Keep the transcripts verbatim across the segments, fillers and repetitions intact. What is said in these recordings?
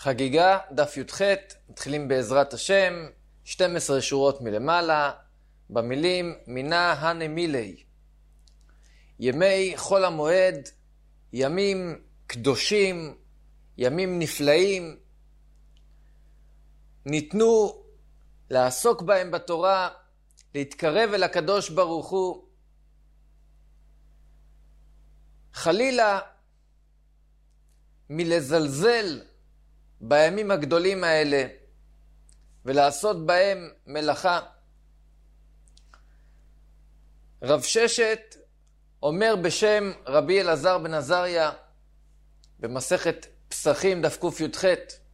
חגיגה, דף י"ח, מתחילים בעזרת השם, שתים עשרה שורות מלמעלה, במילים מינה הנה מילי. ימי חול המועד, ימים קדושים, ימים נפלאים, ניתנו לעסוק בהם בתורה, להתקרב אל הקדוש ברוך הוא. חלילה מלזלזל בימים הגדולים האלה ולעשות בהם מלאכה. רב ששת אומר בשם רבי אלעזר בן עזריה במסכת פסחים דף קי"ח,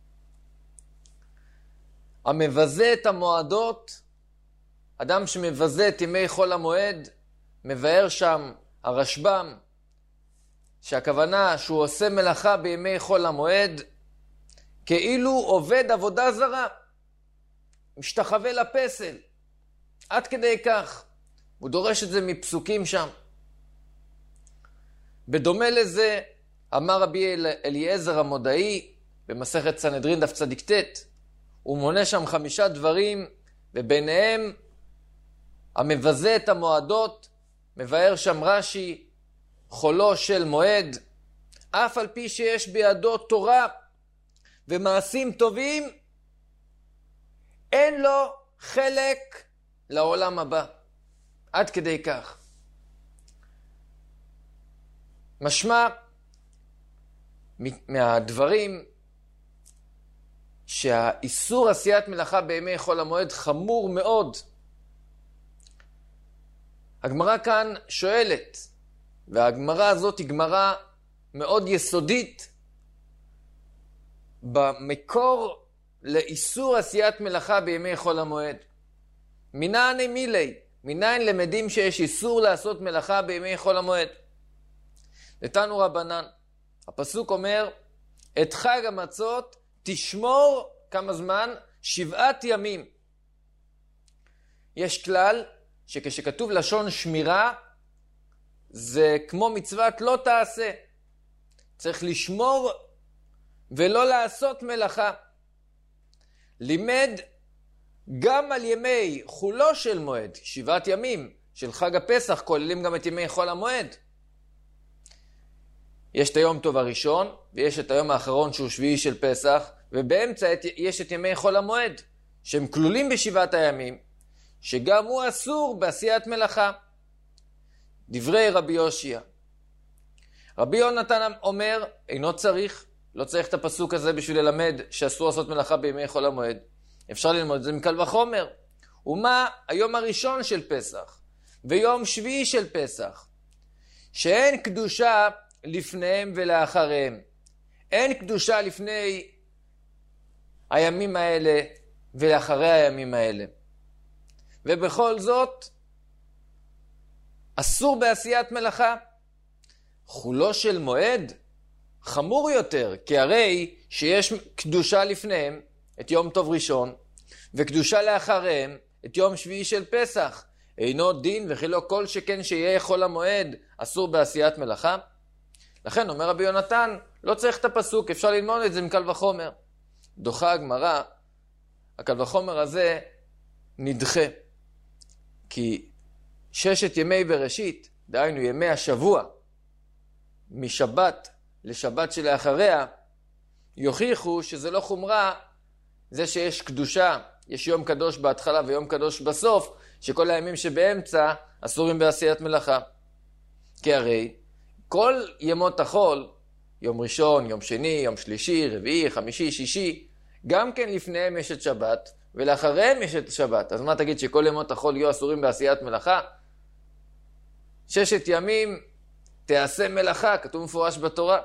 המבזה את המועדות, אדם שמבזה את ימי חול המועד, מבאר שם הרשב"ם שהכוונה שהוא עושה מלאכה בימי חול המועד כאילו עובד עבודה זרה, משתחווה לפסל, עד כדי כך. הוא דורש את זה מפסוקים שם. בדומה לזה אמר רבי אל... אליעזר המודעי במסכת סנהדרין דף צדיק ט', הוא מונה שם חמישה דברים, וביניהם המבזה את המועדות, מבאר שם רש"י, חולו של מועד, אף על פי שיש בידו תורה ומעשים טובים, אין לו חלק לעולם הבא. עד כדי כך. משמע מהדברים שהאיסור עשיית מלאכה בימי חול המועד חמור מאוד. הגמרא כאן שואלת, והגמרא הזאת היא גמרא מאוד יסודית במקור לאיסור עשיית מלאכה בימי חול המועד. מנין מילי, מנין למדים שיש איסור לעשות מלאכה בימי חול המועד? נתנו רבנן, הפסוק אומר, את חג המצות תשמור כמה זמן? שבעת ימים. יש כלל שכשכתוב לשון שמירה, זה כמו מצוות לא תעשה. צריך לשמור ולא לעשות מלאכה. לימד גם על ימי חולו של מועד, שבעת ימים של חג הפסח, כוללים גם את ימי חול המועד. יש את היום טוב הראשון, ויש את היום האחרון שהוא שביעי של פסח, ובאמצע יש את ימי חול המועד, שהם כלולים בשבעת הימים, שגם הוא אסור בעשיית מלאכה. דברי רבי יושיע. רבי יונתן אומר, אינו צריך, לא צריך את הפסוק הזה בשביל ללמד שאסור לעשות מלאכה בימי חול המועד. אפשר ללמוד את זה מקל וחומר. ומה היום הראשון של פסח, ויום שביעי של פסח, שאין קדושה לפניהם ולאחריהם. אין קדושה לפני הימים האלה ולאחרי הימים האלה. ובכל זאת, אסור בעשיית מלאכה. חולו של מועד חמור יותר, כי הרי שיש קדושה לפניהם, את יום טוב ראשון, וקדושה לאחריהם, את יום שביעי של פסח. אינו דין וכי לא כל שכן שיהיה חול המועד אסור בעשיית מלאכה. לכן אומר רבי יונתן, לא צריך את הפסוק, אפשר ללמוד את זה מקל וחומר. דוחה הגמרא, הקל וחומר הזה נדחה. כי ששת ימי בראשית, דהיינו ימי השבוע, משבת לשבת שלאחריה, יוכיחו שזה לא חומרה, זה שיש קדושה, יש יום קדוש בהתחלה ויום קדוש בסוף, שכל הימים שבאמצע אסורים בעשיית מלאכה. כי הרי כל ימות החול, יום ראשון, יום שני, יום שלישי, רביעי, חמישי, שישי, גם כן לפניהם יש את שבת, ולאחריהם יש את שבת. אז מה תגיד שכל ימות החול יהיו אסורים בעשיית מלאכה? ששת ימים תעשה מלאכה, כתוב מפורש בתורה.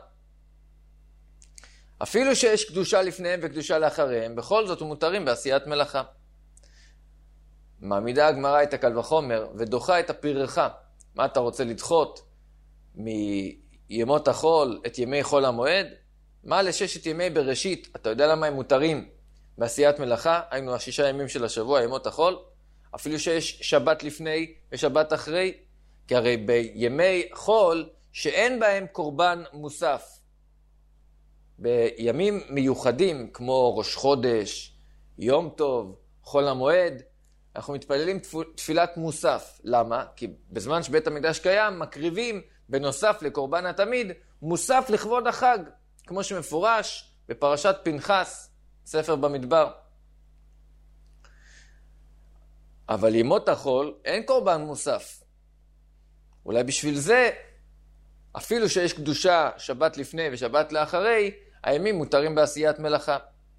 אפילו שיש קדושה לפניהם וקדושה לאחריהם, בכל זאת מותרים בעשיית מלאכה. מעמידה הגמרא את הקל וחומר ודוחה את הפירחה. מה אתה רוצה לדחות מימות החול את ימי חול המועד? מה לששת ימי בראשית? אתה יודע למה הם מותרים בעשיית מלאכה? היינו השישה ימים של השבוע, ימות החול. אפילו שיש שבת לפני ושבת אחרי. כי הרי בימי חול שאין בהם קורבן מוסף. בימים מיוחדים כמו ראש חודש, יום טוב, חול המועד, אנחנו מתפללים תפילת מוסף. למה? כי בזמן שבית המקדש קיים, מקריבים בנוסף לקורבן התמיד, מוסף לכבוד החג, כמו שמפורש בפרשת פנחס, ספר במדבר. אבל ימות החול אין קורבן מוסף. אולי בשביל זה, אפילו שיש קדושה שבת לפני ושבת לאחרי, הימים מותרים בעשיית מלאכה.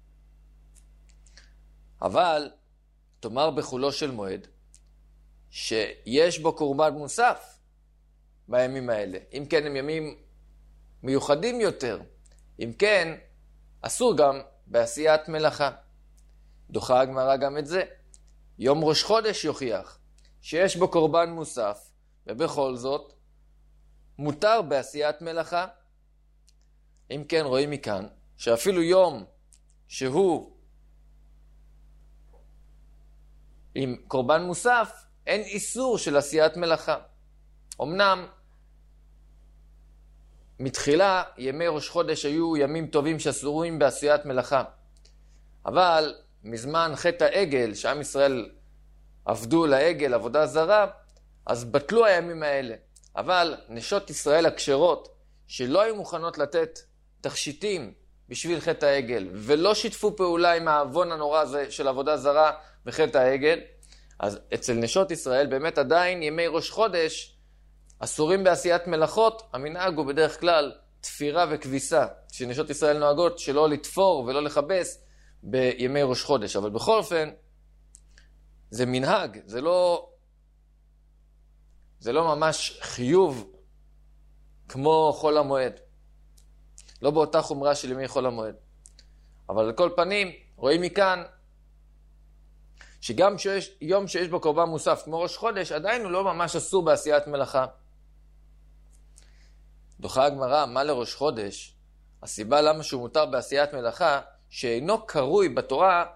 אבל תאמר בחולו של מועד שיש בו קורבן מוסף בימים האלה. אם כן, הם ימים מיוחדים יותר. אם כן, אסור גם בעשיית מלאכה. דוחה הגמרא גם את זה. יום ראש חודש יוכיח שיש בו קורבן מוסף, ובכל זאת מותר בעשיית מלאכה. אם כן, רואים מכאן שאפילו יום שהוא עם קורבן מוסף, אין איסור של עשיית מלאכה. אמנם מתחילה ימי ראש חודש היו ימים טובים שאסורים בעשיית מלאכה, אבל מזמן חטא העגל, שעם ישראל עבדו לעגל עבודה זרה, אז בטלו הימים האלה. אבל נשות ישראל הכשרות, שלא היו מוכנות לתת תכשיטים בשביל חטא העגל, ולא שיתפו פעולה עם העוון הנורא הזה של עבודה זרה וחטא העגל, אז אצל נשות ישראל באמת עדיין ימי ראש חודש אסורים בעשיית מלאכות. המנהג הוא בדרך כלל תפירה וכביסה, שנשות ישראל נוהגות שלא לתפור ולא לחבס בימי ראש חודש. אבל בכל אופן, זה מנהג, זה לא, זה לא ממש חיוב כמו חול המועד. לא באותה חומרה של ימי חול המועד. אבל על כל פנים, רואים מכאן שגם שיש, יום שיש בו קורבן מוסף כמו ראש חודש, עדיין הוא לא ממש אסור בעשיית מלאכה. דוחה הגמרא, מה לראש חודש? הסיבה למה שהוא מותר בעשיית מלאכה, שאינו קרוי בתורה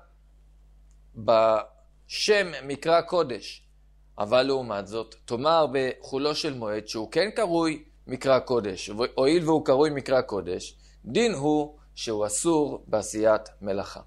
בשם מקרא קודש. אבל לעומת זאת, תאמר בחולו של מועד שהוא כן קרוי מקרא קודש, הואיל והוא קרוי מקרא קודש, דין הוא שהוא אסור בעשיית מלאכה.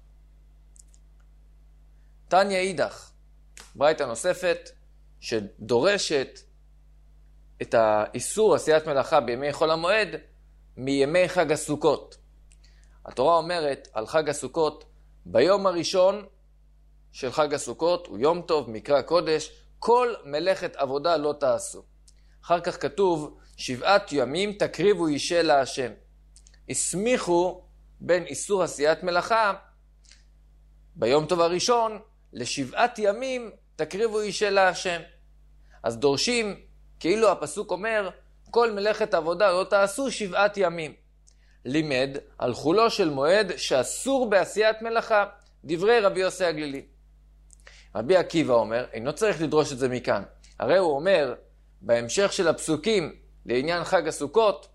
תניא אידך, ברייתא נוספת שדורשת את האיסור עשיית מלאכה בימי חול המועד מימי חג הסוכות. התורה אומרת על חג הסוכות, ביום הראשון של חג הסוכות, הוא יום טוב, מקרא קודש, כל מלאכת עבודה לא תעשו. אחר כך כתוב, שבעת ימים תקריבו אישה להשם. הסמיכו בין איסור עשיית מלאכה ביום טוב הראשון לשבעת ימים תקריבו אישה להשם. אז דורשים, כאילו הפסוק אומר, כל מלאכת עבודה לא תעשו שבעת ימים. לימד על חולו של מועד שאסור בעשיית מלאכה, דברי רבי יוסי הגלילי. רבי עקיבא אומר, אינו צריך לדרוש את זה מכאן. הרי הוא אומר, בהמשך של הפסוקים לעניין חג הסוכות,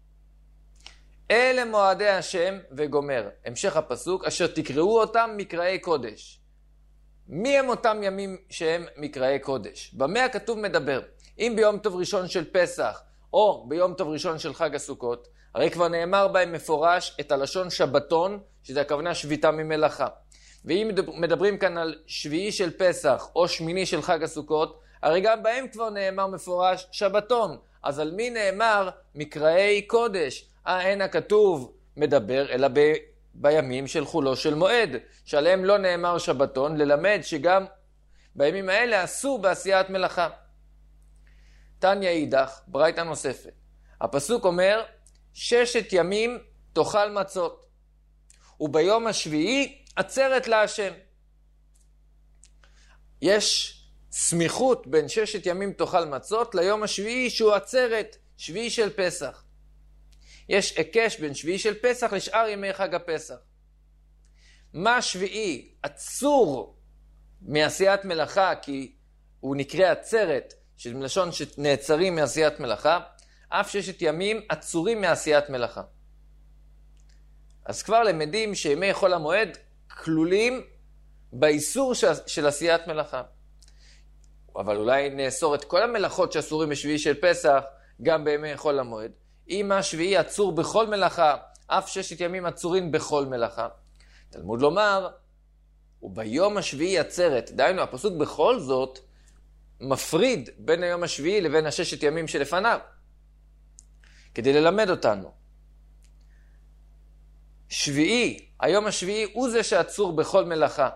אלה מועדי השם וגומר. המשך הפסוק, אשר תקראו אותם מקראי קודש. מי הם אותם ימים שהם מקראי קודש? במה הכתוב מדבר? אם ביום טוב ראשון של פסח, או ביום טוב ראשון של חג הסוכות, הרי כבר נאמר בהם מפורש את הלשון שבתון, שזה הכוונה שביתה ממלאכה. ואם מדברים כאן על שביעי של פסח, או שמיני של חג הסוכות, הרי גם בהם כבר נאמר מפורש שבתון. אז על מי נאמר מקראי קודש? אה, אין הכתוב מדבר, אלא ב... בימים של חולו של מועד, שעליהם לא נאמר שבתון, ללמד שגם בימים האלה אסור בעשיית מלאכה. תניא אידך, ברייתא נוספת. הפסוק אומר, ששת ימים תאכל מצות, וביום השביעי עצרת להשם. יש סמיכות בין ששת ימים תאכל מצות ליום השביעי שהוא עצרת, שביעי של פסח. יש עקש בין שביעי של פסח לשאר ימי חג הפסח. מה שביעי אצור מעשיית מלאכה, כי הוא נקרא עצרת, של מלשון שנעצרים מעשיית מלאכה, אף ששת ימים עצורים מעשיית מלאכה. אז כבר למדים שימי חול המועד כלולים באיסור של עשיית מלאכה. אבל אולי נאסור את כל המלאכות שאסורים בשביעי של פסח גם בימי חול המועד. אם השביעי עצור בכל מלאכה, אף ששת ימים עצורים בכל מלאכה. תלמוד לומר, וביום השביעי עצרת, דהיינו הפסוק בכל זאת מפריד בין היום השביעי לבין הששת ימים שלפניו, כדי ללמד אותנו. שביעי, היום השביעי הוא זה שעצור בכל מלאכה.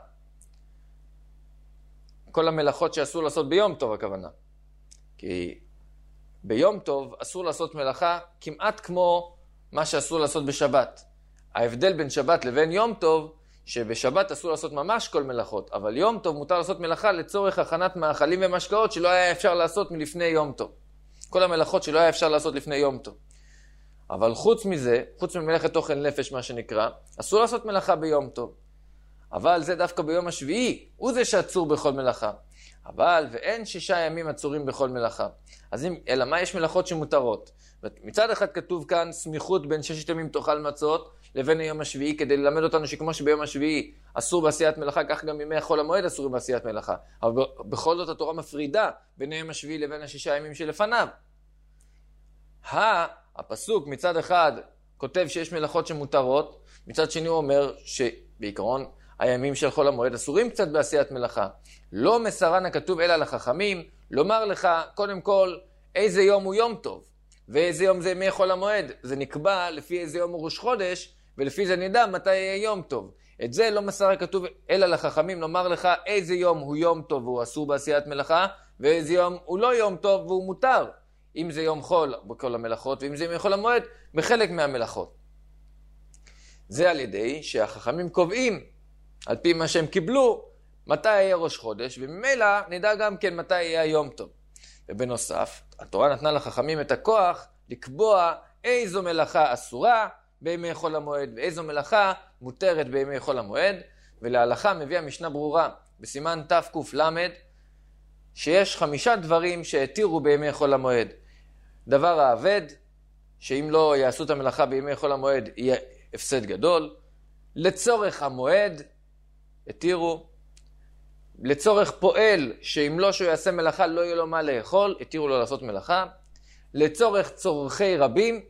כל המלאכות שאסור לעשות ביום טוב הכוונה. כי ביום טוב אסור לעשות מלאכה כמעט כמו מה שאסור לעשות בשבת. ההבדל בין שבת לבין יום טוב, שבשבת אסור לעשות ממש כל מלאכות, אבל יום טוב מותר לעשות מלאכה לצורך הכנת מאכלים ומשקאות שלא היה אפשר לעשות מלפני יום טוב. כל המלאכות שלא היה אפשר לעשות לפני יום טוב. אבל חוץ מזה, חוץ ממלאכת אוכל נפש מה שנקרא, אסור לעשות מלאכה ביום טוב. אבל זה דווקא ביום השביעי, הוא זה שעצור בכל מלאכה. אבל ואין שישה ימים עצורים בכל מלאכה. אז אם, אלא מה יש מלאכות שמותרות? מצד אחד כתוב כאן סמיכות בין ששת ימים תאכל מצות לבין היום השביעי, כדי ללמד אותנו שכמו שביום השביעי אסור בעשיית מלאכה, כך גם ימי חול המועד אסורים בעשיית מלאכה. אבל בכל זאת התורה מפרידה בין היום השביעי לבין השישה ימים שלפניו. הפסוק מצד אחד כותב שיש מלאכות שמותרות, מצד שני הוא אומר שבעיקרון הימים של חול המועד אסורים קצת בעשיית מלאכה. לא מסרן הכתוב אלא לחכמים, לומר לך קודם כל איזה יום הוא יום טוב, ואיזה יום זה ימי חול המועד. זה נקבע לפי איזה יום הוא ראש חודש, ולפי זה נדע מתי יהיה יום טוב. את זה לא מסר הכתוב אלא לחכמים, לומר לך איזה יום הוא יום טוב והוא אסור בעשיית מלאכה, ואיזה יום הוא לא יום טוב והוא מותר. אם זה יום חול בכל המלאכות, ואם זה ימי חול המועד בחלק מהמלאכות. זה על ידי שהחכמים קובעים, על פי מה שהם קיבלו, מתי יהיה ראש חודש, וממילא נדע גם כן מתי יהיה היום טוב. ובנוסף, התורה נתנה לחכמים את הכוח לקבוע איזו מלאכה אסורה בימי חול המועד, ואיזו מלאכה מותרת בימי חול המועד, ולהלכה מביאה משנה ברורה בסימן תק"ל, שיש חמישה דברים שהתירו בימי חול המועד. דבר האבד, שאם לא יעשו את המלאכה בימי חול המועד יהיה הפסד גדול. לצורך המועד התירו. לצורך פועל, שאם לא שהוא יעשה מלאכה לא יהיה לו מה לאכול, התירו לו לעשות מלאכה. לצורך צורכי רבים,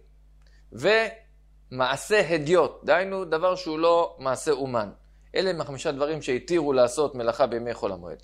ומעשה הדיוט, דהיינו דבר שהוא לא מעשה אומן. אלה הם החמישה דברים שהתירו לעשות מלאכה בימי חול המועד.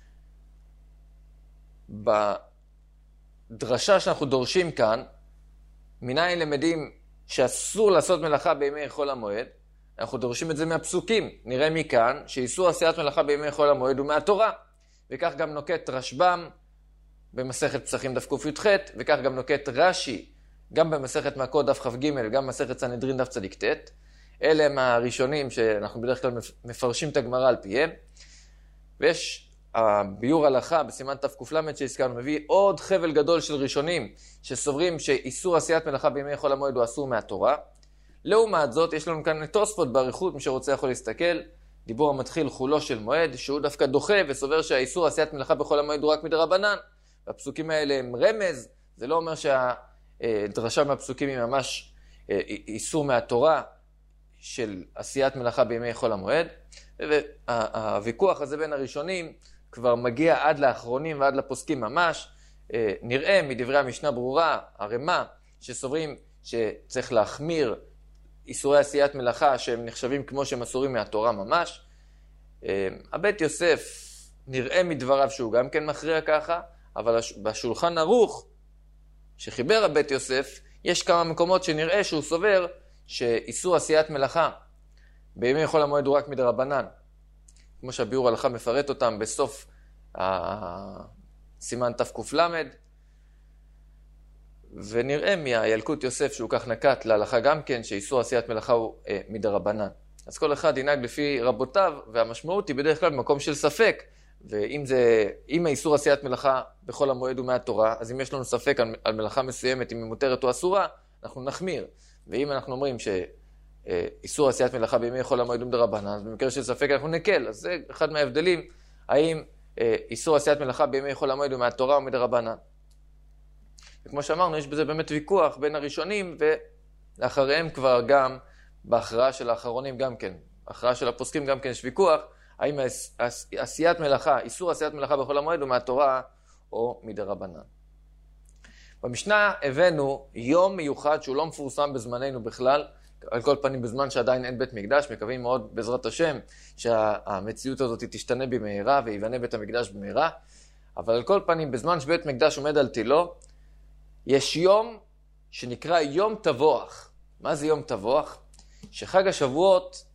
בדרשה שאנחנו דורשים כאן, מניין למדים שאסור לעשות מלאכה בימי חול המועד, אנחנו דורשים את זה מהפסוקים. נראה מכאן שאיסור עשיית מלאכה בימי חול המועד הוא מהתורה, וכך גם נוקט רשב"ם במסכת פסחים דף קי"ח, וכך גם נוקט רש"י גם במסכת מכות דף כ"ג, גם במסכת סנהדרין דף צ"ט. אלה הם הראשונים שאנחנו בדרך כלל מפרשים את הגמרא על פיהם. ויש הביור הלכה בסימן תק"ל שהזכרנו, מביא עוד חבל גדול של ראשונים שסוברים שאיסור עשיית מלאכה בימי חול המועד הוא אסור מהתורה. לעומת זאת, יש לנו כאן את תוספות באריכות, מי שרוצה יכול להסתכל, דיבור המתחיל חולו של מועד, שהוא דווקא דוחה וסובר שהאיסור עשיית מלאכה בחול המועד הוא רק מדרבנן. והפסוקים האלה הם רמז, זה לא אומר שהדרשה מהפסוקים היא ממש איסור מהתורה של עשיית מלאכה בימי חול המועד. והוויכוח הזה בין הראשונים כבר מגיע עד לאחרונים ועד לפוסקים ממש. נראה מדברי המשנה ברורה, הרמה, שסוברים שצריך להחמיר איסורי עשיית מלאכה שהם נחשבים כמו שהם אסורים מהתורה ממש. הבית יוסף נראה מדבריו שהוא גם כן מכריע ככה, אבל בשולחן ערוך שחיבר הבית יוסף יש כמה מקומות שנראה שהוא סובר שאיסור עשיית מלאכה בימי חול המועד הוא רק מדרבנן, כמו שהביאור הלכה מפרט אותם בסוף סימן תק"ל. ונראה מהילקוט יוסף שהוא כך נקט להלכה גם כן, שאיסור עשיית מלאכה הוא אה, מדרבנן. אז כל אחד ינהג לפי רבותיו, והמשמעות היא בדרך כלל במקום של ספק. ואם זה, אם האיסור עשיית מלאכה בכל המועד הוא מהתורה, אז אם יש לנו ספק על, על מלאכה מסוימת, אם היא מותרת או אסורה, אנחנו נחמיר. ואם אנחנו אומרים שאיסור עשיית מלאכה בימי חול המועד הוא מדרבנן, אז במקרה של ספק אנחנו נקל. אז זה אחד מההבדלים, האם אה, איסור עשיית מלאכה בימי חול המועד הוא מהתורה או מדרבנן. וכמו שאמרנו, יש בזה באמת ויכוח בין הראשונים, ולאחריהם כבר גם בהכרעה של האחרונים גם כן, בהכרעה של הפוסקים גם כן יש ויכוח, האם עשיית מלאכה, איסור עשיית מלאכה בכל המועד הוא מהתורה או מדרבנן. במשנה הבאנו יום מיוחד שהוא לא מפורסם בזמננו בכלל, על כל פנים בזמן שעדיין אין בית מקדש, מקווים מאוד בעזרת השם שהמציאות הזאת תשתנה במהרה ויבנה בית המקדש במהרה, אבל על כל פנים בזמן שבית מקדש עומד על תילו, יש יום שנקרא יום תבוח. מה זה יום תבוח? שחג השבועות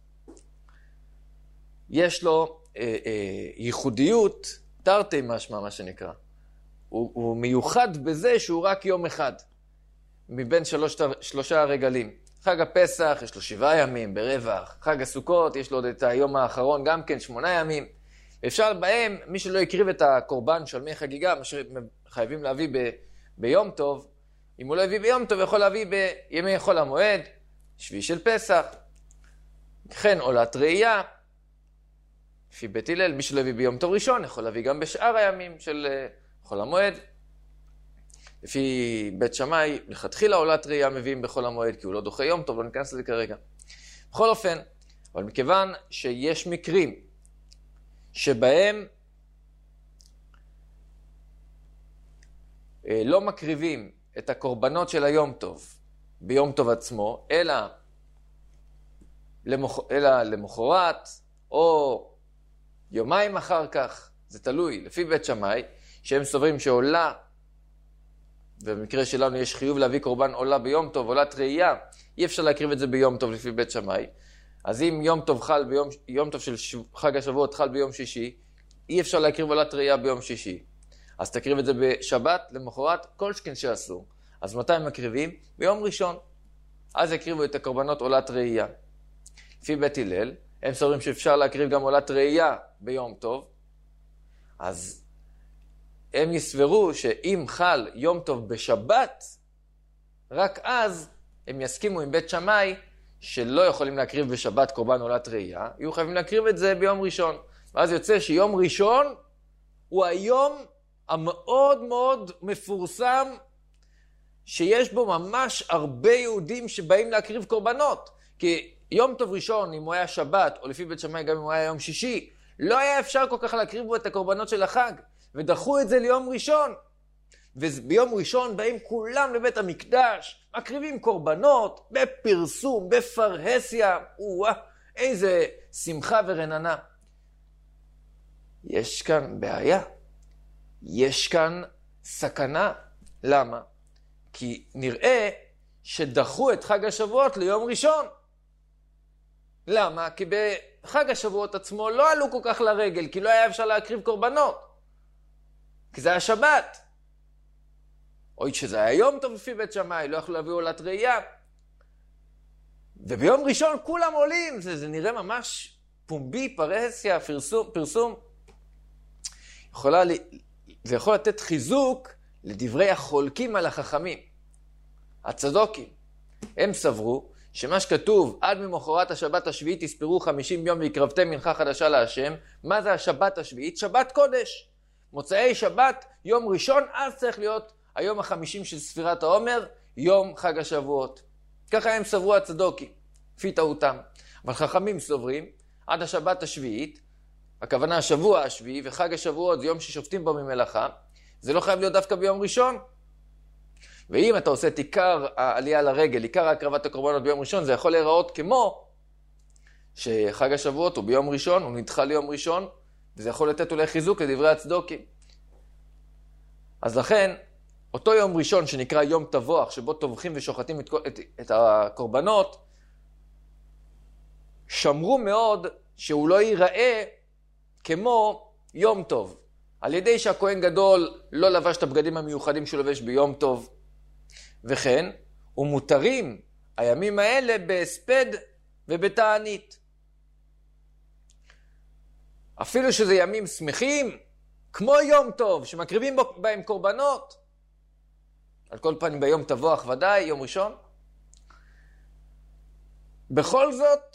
יש לו אה, אה, ייחודיות, תרתי משמע מה שנקרא. הוא, הוא מיוחד בזה שהוא רק יום אחד, מבין שלוש, שלושה הרגלים. חג הפסח יש לו שבעה ימים ברווח, חג הסוכות יש לו עוד את היום האחרון גם כן שמונה ימים. אפשר בהם, מי שלא יקריב את הקורבן של מי חגיגה, מה שחייבים להביא ב, ביום טוב, אם הוא לא הביא ביום טוב, יכול להביא בימי חול המועד, שביעי של פסח, כן עולת ראייה, לפי בית הלל, מי שלא הביא ביום טוב ראשון, יכול להביא גם בשאר הימים של חול המועד. לפי בית שמאי, לכתחילה עולת ראייה מביאים בחול המועד, כי הוא לא דוחה יום טוב, לא ניכנס לזה כרגע. בכל אופן, אבל מכיוון שיש מקרים שבהם לא מקריבים את הקורבנות של היום טוב ביום טוב עצמו, אלא, למח... אלא למחרת או יומיים אחר כך, זה תלוי, לפי בית שמאי, שהם סוברים שעולה, ובמקרה שלנו יש חיוב להביא קורבן עולה ביום טוב, עולת ראייה, אי אפשר להקריב את זה ביום טוב לפי בית שמאי. אז אם יום טוב חל ביום, יום טוב של חג השבועות חל ביום שישי, אי אפשר להקריב עולת ראייה ביום שישי. אז תקריב את זה בשבת, למחרת, כל שכן שאסור. אז מתי הם מקריבים? ביום ראשון. אז יקריבו את הקורבנות עולת ראייה. לפי בית הלל, הם סוברים שאפשר להקריב גם עולת ראייה ביום טוב. אז הם יסברו שאם חל יום טוב בשבת, רק אז הם יסכימו עם בית שמאי שלא יכולים להקריב בשבת קורבן עולת ראייה, יהיו חייבים להקריב את זה ביום ראשון. ואז יוצא שיום ראשון הוא היום המאוד מאוד מפורסם, שיש בו ממש הרבה יהודים שבאים להקריב קורבנות. כי יום טוב ראשון, אם הוא היה שבת, או לפי בית שמאי גם אם הוא היה יום שישי, לא היה אפשר כל כך להקריב בו את הקורבנות של החג, ודחו את זה ליום ראשון. וביום ראשון באים כולם לבית המקדש, מקריבים קורבנות, בפרסום, בפרהסיה, וואה, איזה שמחה ורננה. יש כאן בעיה. יש כאן סכנה. למה? כי נראה שדחו את חג השבועות ליום ראשון. למה? כי בחג השבועות עצמו לא עלו כל כך לרגל, כי לא היה אפשר להקריב קורבנות. כי זה היה שבת. או שזה היה יום טוב לפי בית שמאי, לא יכלו להביא עולת ראייה. וביום ראשון כולם עולים, זה, זה נראה ממש פומבי, פרהסיה, פרסום, פרסום. יכולה, זה יכול לתת חיזוק לדברי החולקים על החכמים, הצדוקים. הם סברו שמה שכתוב, עד ממחרת השבת השביעית תספרו חמישים יום והקרבתם מנחה חדשה להשם. מה זה השבת השביעית? שבת קודש. מוצאי שבת, יום ראשון, אז צריך להיות היום החמישים של ספירת העומר, יום חג השבועות. ככה הם סברו הצדוקים, לפי טעותם. אבל חכמים סוברים, עד השבת השביעית, הכוונה השבוע השביעי, וחג השבועות זה יום ששופטים בו ממלאכה, זה לא חייב להיות דווקא ביום ראשון. ואם אתה עושה את עיקר העלייה לרגל, עיקר הקרבת הקורבנות ביום ראשון, זה יכול להיראות כמו שחג השבועות הוא ביום ראשון, הוא נדחה ליום ראשון, וזה יכול לתת אולי חיזוק לדברי הצדוקים. אז לכן, אותו יום ראשון שנקרא יום תבוח, שבו טובחים ושוחטים את, את, את הקורבנות, שמרו מאוד שהוא לא ייראה כמו יום טוב. על ידי שהכהן גדול לא לבש את הבגדים המיוחדים שהוא לובש ביום טוב. וכן, ומותרים הימים האלה בהספד ובתענית. אפילו שזה ימים שמחים, כמו יום טוב, שמקריבים בהם קורבנות. על כל פנים ביום תבוח ודאי, יום ראשון. בכל זאת,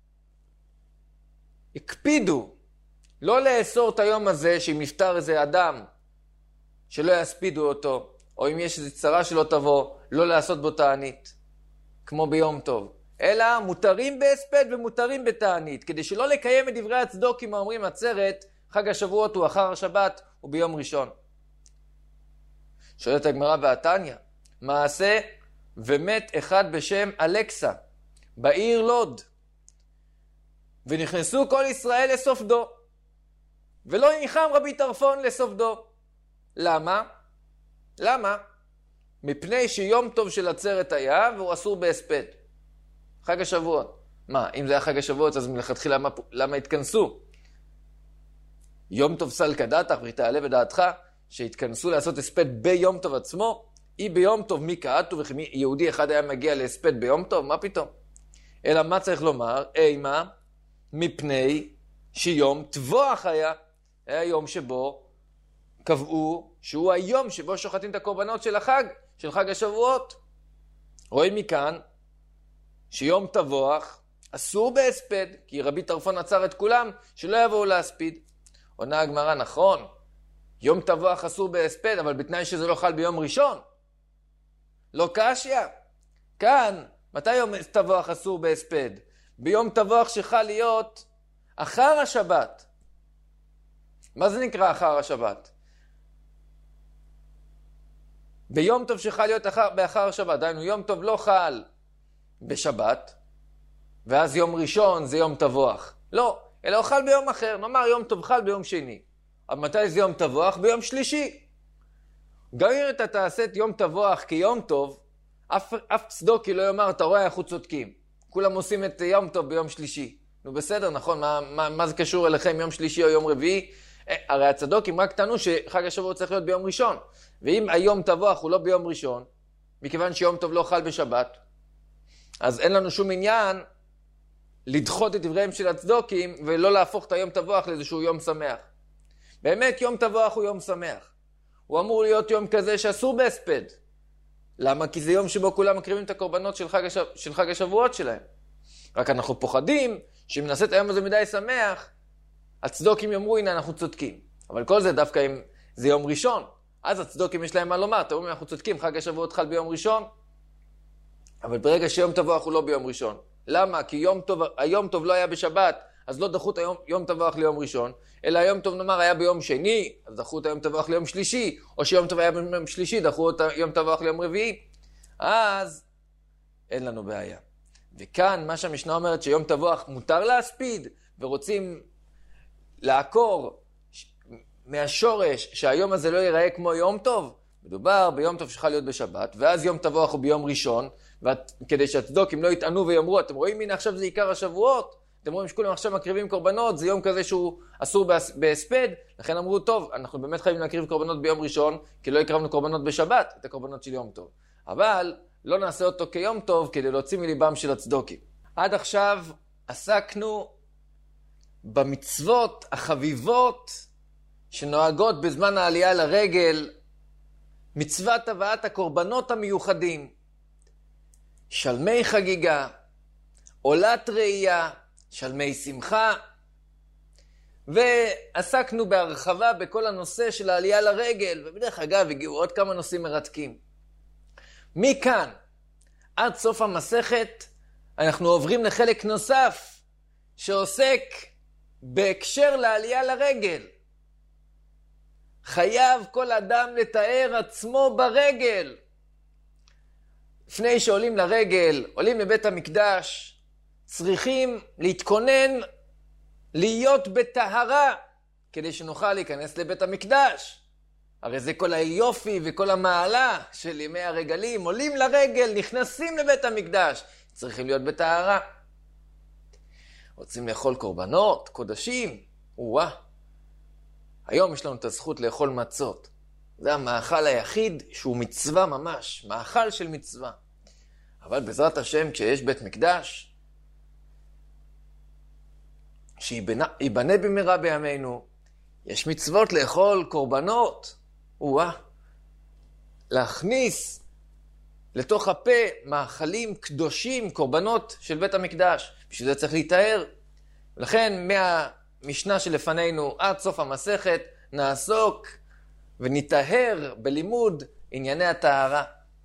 הקפידו לא לאסור את היום הזה שאם נפטר איזה אדם, שלא יספידו אותו, או אם יש איזו צרה שלא תבוא, לא לעשות בו תענית, כמו ביום טוב. אלא מותרים בהספד ומותרים בתענית, כדי שלא לקיים את דברי הצדוקים האומרים עצרת, חג השבועות הוא אחר השבת וביום ראשון. שואלת הגמרא והתניא, מעשה ומת אחד בשם אלכסה. בעיר לוד. ונכנסו כל ישראל לסופדו. ולא ניחם רבי טרפון לסופדו. למה? למה? מפני שיום טוב של עצרת היה והוא אסור בהספד. חג השבועות. מה, אם זה היה חג השבועות, אז מלכתחילה למה, למה התכנסו? יום טוב סלקא דעתך, ותעלה בדעתך, שהתכנסו לעשות הספד ביום טוב עצמו, אי ביום טוב מי קעתו, וכי יהודי אחד היה מגיע להספד ביום טוב? מה פתאום? אלא מה צריך לומר? אימה, מפני שיום טבוח היה. היה יום שבו קבעו שהוא היום שבו שוחטים את הקורבנות של החג, של חג השבועות. רואים מכאן שיום טבוח אסור בהספד, כי רבי טרפון עצר את כולם שלא יבואו להספיד. עונה הגמרא, נכון, יום טבוח אסור בהספד, אבל בתנאי שזה לא חל ביום ראשון. לא קשיא. כאן, מתי יום טבוח אסור בהספד? ביום טבוח שחל להיות אחר השבת. מה זה נקרא אחר השבת? ביום טוב שחל להיות אחר, באחר השבת. דיינו, יום טוב לא חל בשבת, ואז יום ראשון זה יום טבוח. לא, אלא הוא חל ביום אחר. נאמר יום טוב חל ביום שני. אבל מתי זה יום טבוח? ביום שלישי. גם אם אתה תעשה את יום טבוח כיום טוב, אף, אף צדוקי לא יאמר, אתה רואה, אנחנו צודקים. כולם עושים את יום טוב ביום שלישי. נו בסדר, נכון, מה, מה, מה זה קשור אליכם, יום שלישי או יום רביעי? אה, הרי הצדוקים רק טענו שחג השבועות צריך להיות ביום ראשון. ואם היום טבוח הוא לא ביום ראשון, מכיוון שיום טוב לא חל בשבת, אז אין לנו שום עניין לדחות את דבריהם של הצדוקים, ולא להפוך את היום טבוח לאיזשהו יום שמח. באמת יום טבוח הוא יום שמח. הוא אמור להיות יום כזה שאסור בהספד. למה? כי זה יום שבו כולם מקריבים את הקורבנות של חג, השב... של חג השבועות שלהם. רק אנחנו פוחדים שאם נעשה את היום הזה מדי שמח, הצדוקים יאמרו, הנה אנחנו צודקים. אבל כל זה דווקא אם זה יום ראשון. אז הצדוקים יש להם מה לומר. אתם אומרים, אנחנו צודקים, חג השבועות חל ביום ראשון. אבל ברגע שיום טבוח הוא לא ביום ראשון. למה? כי יום טוב, היום טוב לא היה בשבת, אז לא דחו את היום, יום טבוח ליום ראשון, אלא היום טוב נאמר היה ביום שני, אז דחו את היום טבוח ליום שלישי, או שיום טוב היה ביום שלישי, דחו את יום טבוח ליום רביעי. אז אין לנו בעיה. וכאן מה שהמשנה אומרת שיום טבוח מותר להספיד, ורוצים לעקור מהשורש שהיום הזה לא ייראה כמו יום טוב, מדובר ביום טוב שחל להיות בשבת, ואז יום טבוח הוא ביום ראשון, כדי שהצדוקים לא יטענו ויאמרו, אתם רואים, הנה עכשיו זה עיקר השבועות, אתם רואים שכולם עכשיו מקריבים קורבנות, זה יום כזה שהוא אסור בהספד, לכן אמרו, טוב, אנחנו באמת חייבים להקריב קורבנות ביום ראשון, כי לא הקרבנו קורבנות בשבת, את הקורבנות של יום טוב. אבל לא נעשה אותו כיום טוב, כדי להוציא מליבם של הצדוקים. עד עכשיו עסקנו במצוות החביבות, שנוהגות בזמן העלייה לרגל, מצוות הבאת הקורבנות המיוחדים, שלמי חגיגה, עולת ראייה, שלמי שמחה, ועסקנו בהרחבה בכל הנושא של העלייה לרגל, ובדרך אגב הגיעו עוד כמה נושאים מרתקים. מכאן עד סוף המסכת אנחנו עוברים לחלק נוסף שעוסק בהקשר לעלייה לרגל. חייב כל אדם לתאר עצמו ברגל. לפני שעולים לרגל, עולים לבית המקדש, צריכים להתכונן, להיות בטהרה, כדי שנוכל להיכנס לבית המקדש. הרי זה כל היופי וכל המעלה של ימי הרגלים, עולים לרגל, נכנסים לבית המקדש, צריכים להיות בטהרה. רוצים לאכול קורבנות, קודשים, וואה. היום יש לנו את הזכות לאכול מצות. זה המאכל היחיד שהוא מצווה ממש, מאכל של מצווה. אבל בעזרת השם, כשיש בית מקדש, שיבנה במהרה בימינו, יש מצוות לאכול קורבנות, וואה, להכניס לתוך הפה מאכלים קדושים, קורבנות של בית המקדש. בשביל זה צריך להתאר. ולכן מהמשנה שלפנינו עד סוף המסכת נעסוק ונתאר בלימוד ענייני הטהרה.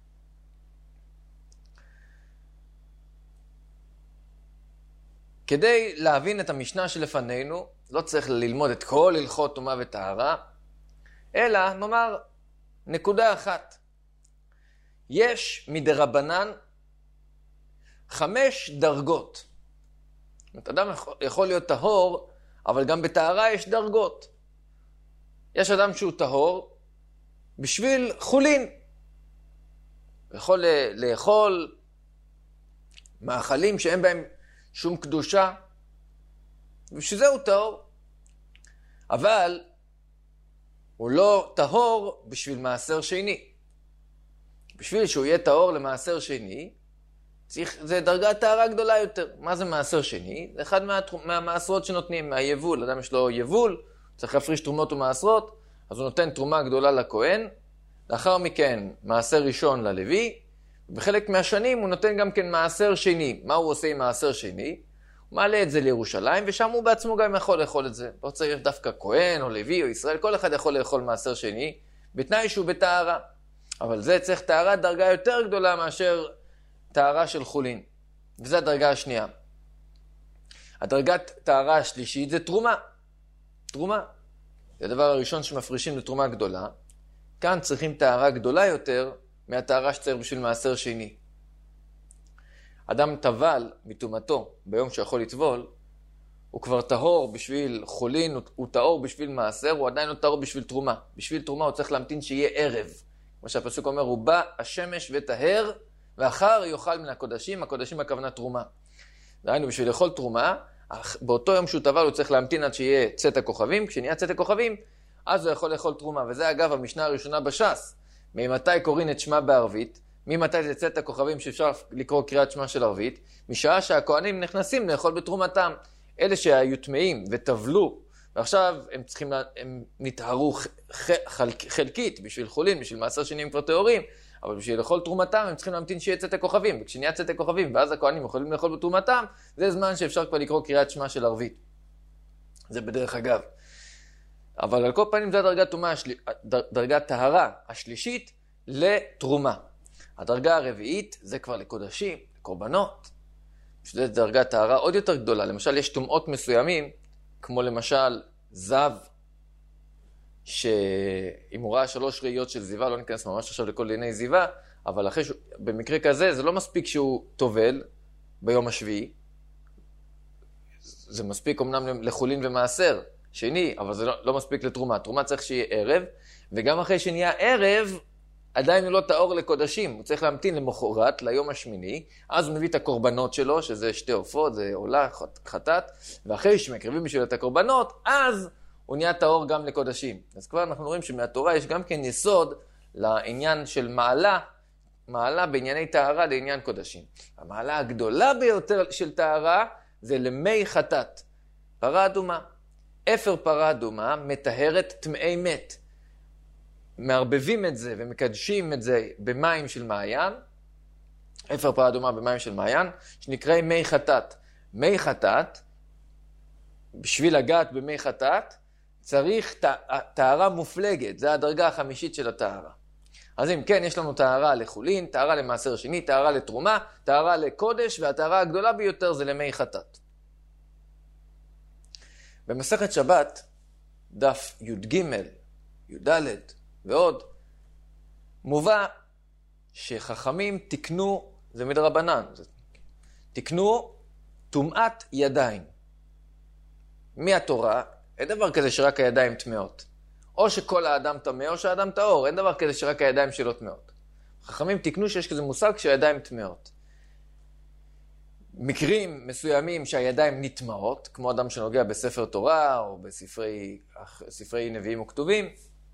כדי להבין את המשנה שלפנינו, לא צריך ללמוד את כל הלכות טומאה וטהרה, אלא נאמר נקודה אחת. יש מדרבנן חמש דרגות. זאת אומרת, אדם יכול להיות טהור, אבל גם בטהרה יש דרגות. יש אדם שהוא טהור בשביל חולין. הוא יכול לאכול מאכלים שאין בהם שום קדושה, ובשביל זה הוא טהור. אבל הוא לא טהור בשביל מעשר שני. בשביל שהוא יהיה טהור למעשר שני, צריך, זה דרגת טהרה גדולה יותר. מה זה מעשר שני? זה אחד מה, מהמעשרות שנותנים, מהיבול. אדם יש לו יבול, צריך להפריש תרומות ומעשרות, אז הוא נותן תרומה גדולה לכהן, לאחר מכן מעשר ראשון ללוי, ובחלק מהשנים הוא נותן גם כן מעשר שני. מה הוא עושה עם מעשר שני? הוא מעלה את זה לירושלים, ושם הוא בעצמו גם יכול לאכול את זה. לא צריך דווקא כהן או לוי או ישראל, כל אחד יכול לאכול מעשר שני, בתנאי שהוא בטהרה. אבל זה צריך טהרה דרגה יותר גדולה מאשר טהרה של חולין. וזו הדרגה השנייה. הדרגת טהרה השלישית זה תרומה. תרומה. זה הדבר הראשון שמפרישים לתרומה גדולה. כאן צריכים טהרה גדולה יותר מהטהרה שצריך בשביל מעשר שני. אדם טבל מטומאתו ביום שיכול לטבול, הוא כבר טהור בשביל חולין, הוא, הוא טהור בשביל מעשר, הוא עדיין לא טהור בשביל תרומה. בשביל תרומה הוא צריך להמתין שיהיה ערב. כמו שהפסוק אומר, הוא בא השמש וטהר, ואחר יאכל מן הקודשים, הקודשים הכוונה תרומה. דהיינו, בשביל לאכול תרומה, באותו יום שהוא טבל הוא צריך להמתין עד שיהיה צאת הכוכבים, כשנהיה צאת הכוכבים, אז הוא יכול לאכול תרומה. וזה אגב המשנה הראשונה בש"ס. ממתי קוראים את שמה בערבית? ממתי זה צאת הכוכבים שאפשר לקרוא קריאת שמה של ערבית? משעה שהכהנים נכנסים לאכול בתרומתם. אלה שהיו טמאים וטבלו, ועכשיו הם צריכים, הם נטהרו חלקית בשביל חולין, בשביל מעשר שני הם כבר טהורים, אבל בשביל לאכול תרומתם הם צריכים להמתין שיהיה צאת הכוכבים, וכשנהיה צאת הכוכבים ואז הכהנים יכולים לאכול בתרומתם, זה זמן שאפשר כבר לקרוא קריאת שמה של ערבית. זה בדרך אגב. אבל על כל פנים זה הדרגת תרומה, דרגת טהרה השלישית לתרומה. הדרגה הרביעית זה כבר לקודשים, לקורבנות. שזה דרגת טהרה עוד יותר גדולה. למשל יש טומאות מסוימים, כמו למשל זב, שאם הוא ראה שלוש ראיות של זיווה, לא ניכנס ממש עכשיו לכל ענייני זיווה, אבל אחרי ש... במקרה כזה זה לא מספיק שהוא טובל ביום השביעי, זה מספיק אמנם לחולין ומעשר שני, אבל זה לא, לא מספיק לתרומה. תרומה צריך שיהיה ערב, וגם אחרי שנהיה ערב, עדיין הוא לא טהור לקודשים. הוא צריך להמתין למחרת, ליום השמיני, אז הוא מביא את הקורבנות שלו, שזה שתי עופות, זה עולה, חטאת, ואחרי שמקריבים בשביל את הקורבנות, אז הוא נהיה טהור גם לקודשים. אז כבר אנחנו רואים שמהתורה יש גם כן יסוד לעניין של מעלה, מעלה בענייני טהרה לעניין קודשים. המעלה הגדולה ביותר של טהרה זה למי חטאת. פרה אדומה. אפר פרה אדומה מטהרת טמאי מת. מערבבים את זה ומקדשים את זה במים של מעיין. אפר פרה אדומה במים של מעיין, שנקראים מי חטאת. מי חטאת, בשביל לגעת במי חטאת, צריך טהרה מופלגת. זה הדרגה החמישית של הטהרה. אז אם כן, יש לנו טהרה לחולין, טהרה למעשר שני, טהרה לתרומה, טהרה לקודש, והטהרה הגדולה ביותר זה למי חטאת. במסכת שבת, דף י"ג, י"ד ועוד, מובא שחכמים תקנו, זה מדרבנן, תקנו טומאת ידיים. מהתורה, אין דבר כזה שרק הידיים טמאות. או שכל האדם טמא או שהאדם טהור, אין דבר כזה שרק הידיים שלו טמאות. חכמים תקנו שיש כזה מושג שהידיים טמאות. מקרים מסוימים שהידיים נטמעות, כמו אדם שנוגע בספר תורה או בספרי ספרי נביאים וכתובים,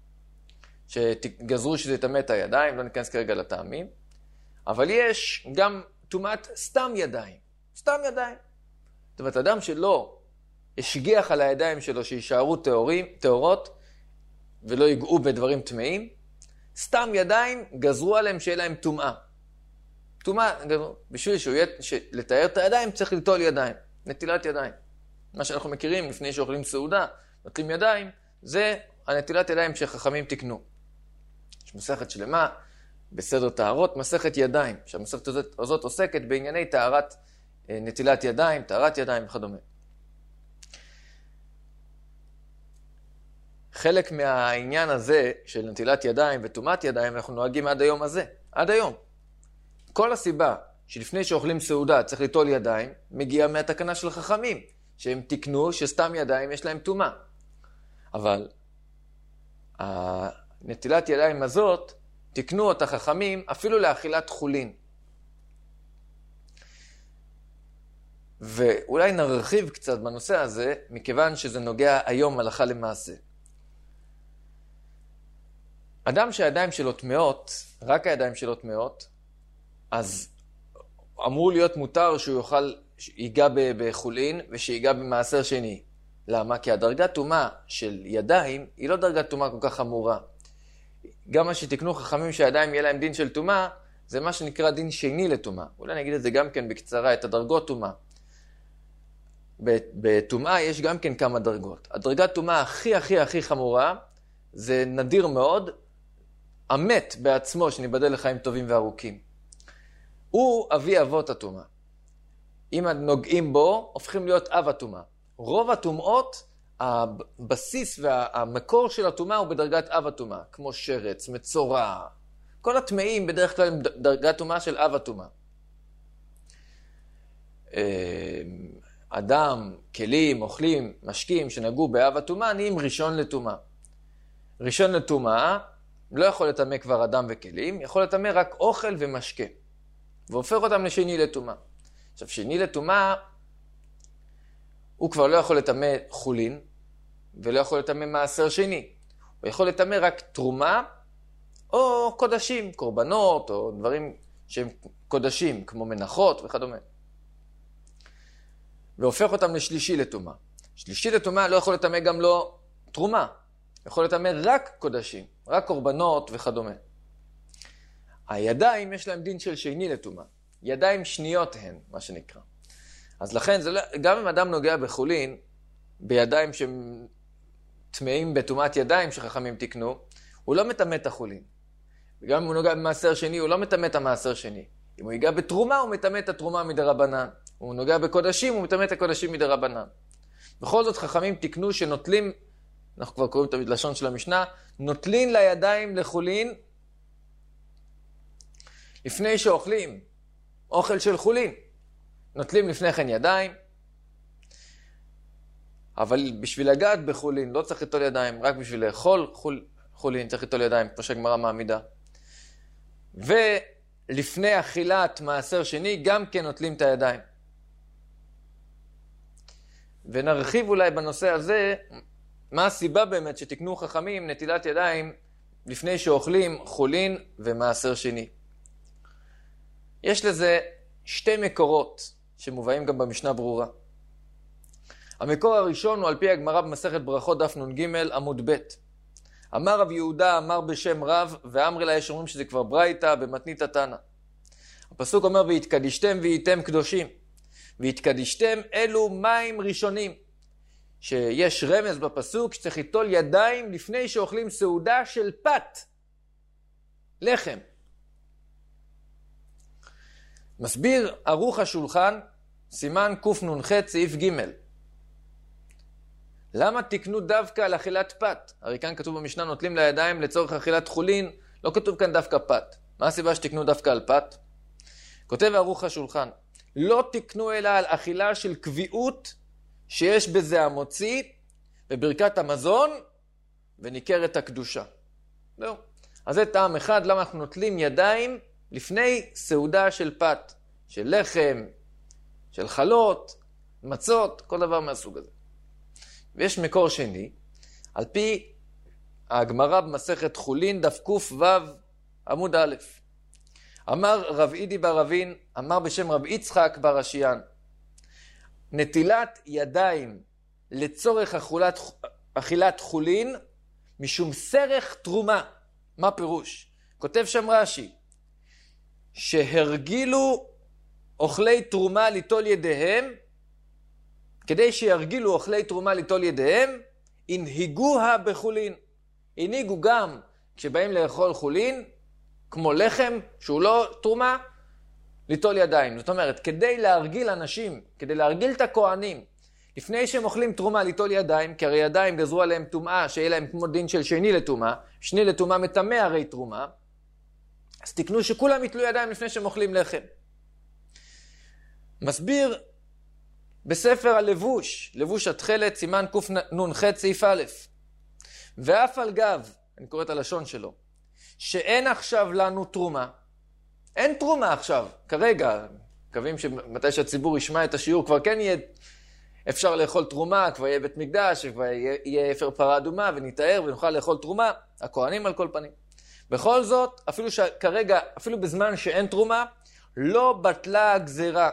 שגזרו שזה יטמא את הידיים, לא ניכנס כרגע לטעמים, אבל יש גם טומאת סתם ידיים, סתם ידיים. זאת אומרת, אדם שלא השגיח על הידיים שלו שישארו טהורים, טהורות ולא ייגעו בדברים טמאים, סתם ידיים גזרו עליהם שיהיה להם טומאה. טומאה, בשביל שהוא יהיה, לתאר את הידיים צריך לטול ידיים, נטילת ידיים. מה שאנחנו מכירים לפני שאוכלים סעודה, נוטלים ידיים, זה הנטילת ידיים שחכמים תקנו. יש מסכת שלמה בסדר טהרות, מסכת ידיים, שהמסכת הזאת, הזאת עוסקת בענייני טהרת נטילת ידיים, טהרת ידיים וכדומה. חלק מהעניין הזה של נטילת ידיים וטומאת ידיים אנחנו נוהגים עד היום הזה, עד היום. כל הסיבה שלפני שאוכלים סעודה צריך ליטול ידיים, מגיע מהתקנה של חכמים, שהם תקנו שסתם ידיים יש להם טומאה. אבל הנטילת ידיים הזאת, תקנו אותה חכמים אפילו לאכילת חולין. ואולי נרחיב קצת בנושא הזה, מכיוון שזה נוגע היום הלכה למעשה. אדם שהידיים שלו טמאות, רק הידיים שלו טמאות, אז אמור להיות מותר שהוא יוכל, ייגע בחולין ושיגע במעשר שני. למה? כי הדרגת טומאה של ידיים היא לא דרגת טומאה כל כך חמורה. גם מה שתקנו חכמים שהידיים יהיה להם דין של טומאה, זה מה שנקרא דין שני לטומאה. אולי נגיד את זה גם כן בקצרה, את הדרגות טומאה. בטומאה יש גם כן כמה דרגות. הדרגת טומאה הכי הכי הכי חמורה, זה נדיר מאוד, המת בעצמו שניבדל לחיים טובים וארוכים. הוא אבי אבות הטומאה. אם נוגעים בו, הופכים להיות אב הטומאה. רוב הטומאות, הבסיס והמקור של הטומאה הוא בדרגת אב הטומאה, כמו שרץ, מצורע. כל הטמאים בדרך כלל הם דרגת טומאה של אב הטומאה. אדם, כלים, אוכלים, משקים שנגעו באב הטומאה, נהיים ראשון לטומאה. ראשון לטומאה לא יכול לטמא כבר אדם וכלים, יכול לטמא רק אוכל ומשקה. והופך אותם לשני לטומאה. עכשיו, שני לטומאה, הוא כבר לא יכול לטמא חולין, ולא יכול לטמא מעשר שני. הוא יכול לטמא רק תרומה, או קודשים, קורבנות, או דברים שהם קודשים, כמו מנחות וכדומה. והופך אותם לשלישי לטומאה. שלישי לטומאה לא יכול לטמא גם לא תרומה. יכול לטמא רק קודשים, רק קורבנות וכדומה. הידיים יש להם דין של שני לטומאה. ידיים שניות הן, מה שנקרא. אז לכן, זה לא, גם אם אדם נוגע בחולין, בידיים שהם טמאים בטומאת ידיים שחכמים תקנו, הוא לא מטמא את החולין. וגם אם הוא נוגע במעשר שני, הוא לא מטמא את המעשר שני. אם הוא ייגע בתרומה, הוא מטמא את התרומה מדרבנן. אם הוא נוגע בקודשים, הוא מטמא את הקודשים מדרבנן. בכל זאת, חכמים תקנו שנוטלים, אנחנו כבר קוראים את הלשון של המשנה, נוטלין לידיים לחולין, לפני שאוכלים אוכל של חולין. נוטלים לפני כן ידיים, אבל בשביל לגעת בחולין לא צריך ליטול ידיים, רק בשביל לאכול חול, חולין צריך ליטול ידיים, כמו שהגמרא מעמידה. ולפני אכילת מעשר שני גם כן נוטלים את הידיים. ונרחיב אולי בנושא הזה, מה הסיבה באמת שתקנו חכמים נטילת ידיים לפני שאוכלים חולין ומעשר שני. יש לזה שתי מקורות שמובאים גם במשנה ברורה. המקור הראשון הוא על פי הגמרא במסכת ברכות דף נ"ג עמוד ב'. אמר רב יהודה אמר בשם רב, ואמרי לה יש אומרים שזה כבר ברייתא במתנית התנא. הפסוק אומר והתקדישתם והייתם קדושים. והתקדישתם אלו מים ראשונים. שיש רמז בפסוק שצריך ליטול ידיים לפני שאוכלים סעודה של פת. לחם. מסביר ערוך השולחן, סימן קנ"ח סעיף ג'. למה תקנו דווקא על אכילת פת? הרי כאן כתוב במשנה נוטלים לידיים לצורך אכילת חולין, לא כתוב כאן דווקא פת. מה הסיבה שתקנו דווקא על פת? כותב ערוך השולחן, לא תקנו אלא על אכילה של קביעות שיש בזה המוציא בברכת המזון וניכרת הקדושה. זהו. אז זה טעם אחד למה אנחנו נוטלים ידיים לפני סעודה של פת, של לחם, של חלות, מצות, כל דבר מהסוג הזה. ויש מקור שני, על פי הגמרא במסכת חולין, דף ק"ו עמוד א'. אמר רב אידי בר אבין, אמר בשם רב יצחק בר אשיאן, נטילת ידיים לצורך אכילת, אכילת חולין, משום סרך תרומה. מה פירוש? כותב שם רש"י, שהרגילו אוכלי תרומה ליטול ידיהם, כדי שירגילו אוכלי תרומה ליטול ידיהם, הנהיגוה בחולין. הנהיגו גם כשבאים לאכול חולין, כמו לחם שהוא לא תרומה, ליטול ידיים. זאת אומרת, כדי להרגיל אנשים, כדי להרגיל את הכהנים, לפני שהם אוכלים תרומה ליטול ידיים, כי הרי ידיים גזרו עליהם טומאה, שיהיה להם כמו דין של שני לטומאה, שני לטומאה מטמא הרי תרומה, אז תקנו שכולם יטלו ידיים לפני שהם אוכלים לחם. מסביר בספר הלבוש, לבוש התחלת, סימן קנ"ח סעיף א', ואף על גב, אני קורא את הלשון שלו, שאין עכשיו לנו תרומה, אין תרומה עכשיו, כרגע, מקווים שמתי שהציבור ישמע את השיעור, כבר כן יהיה אפשר לאכול תרומה, כבר יהיה בית מקדש, כבר יהיה, יהיה אפר פרה אדומה, ונתאר ונוכל לאכול תרומה, הכהנים על כל פנים. בכל זאת, אפילו שכרגע, אפילו בזמן שאין תרומה, לא בטלה הגזירה.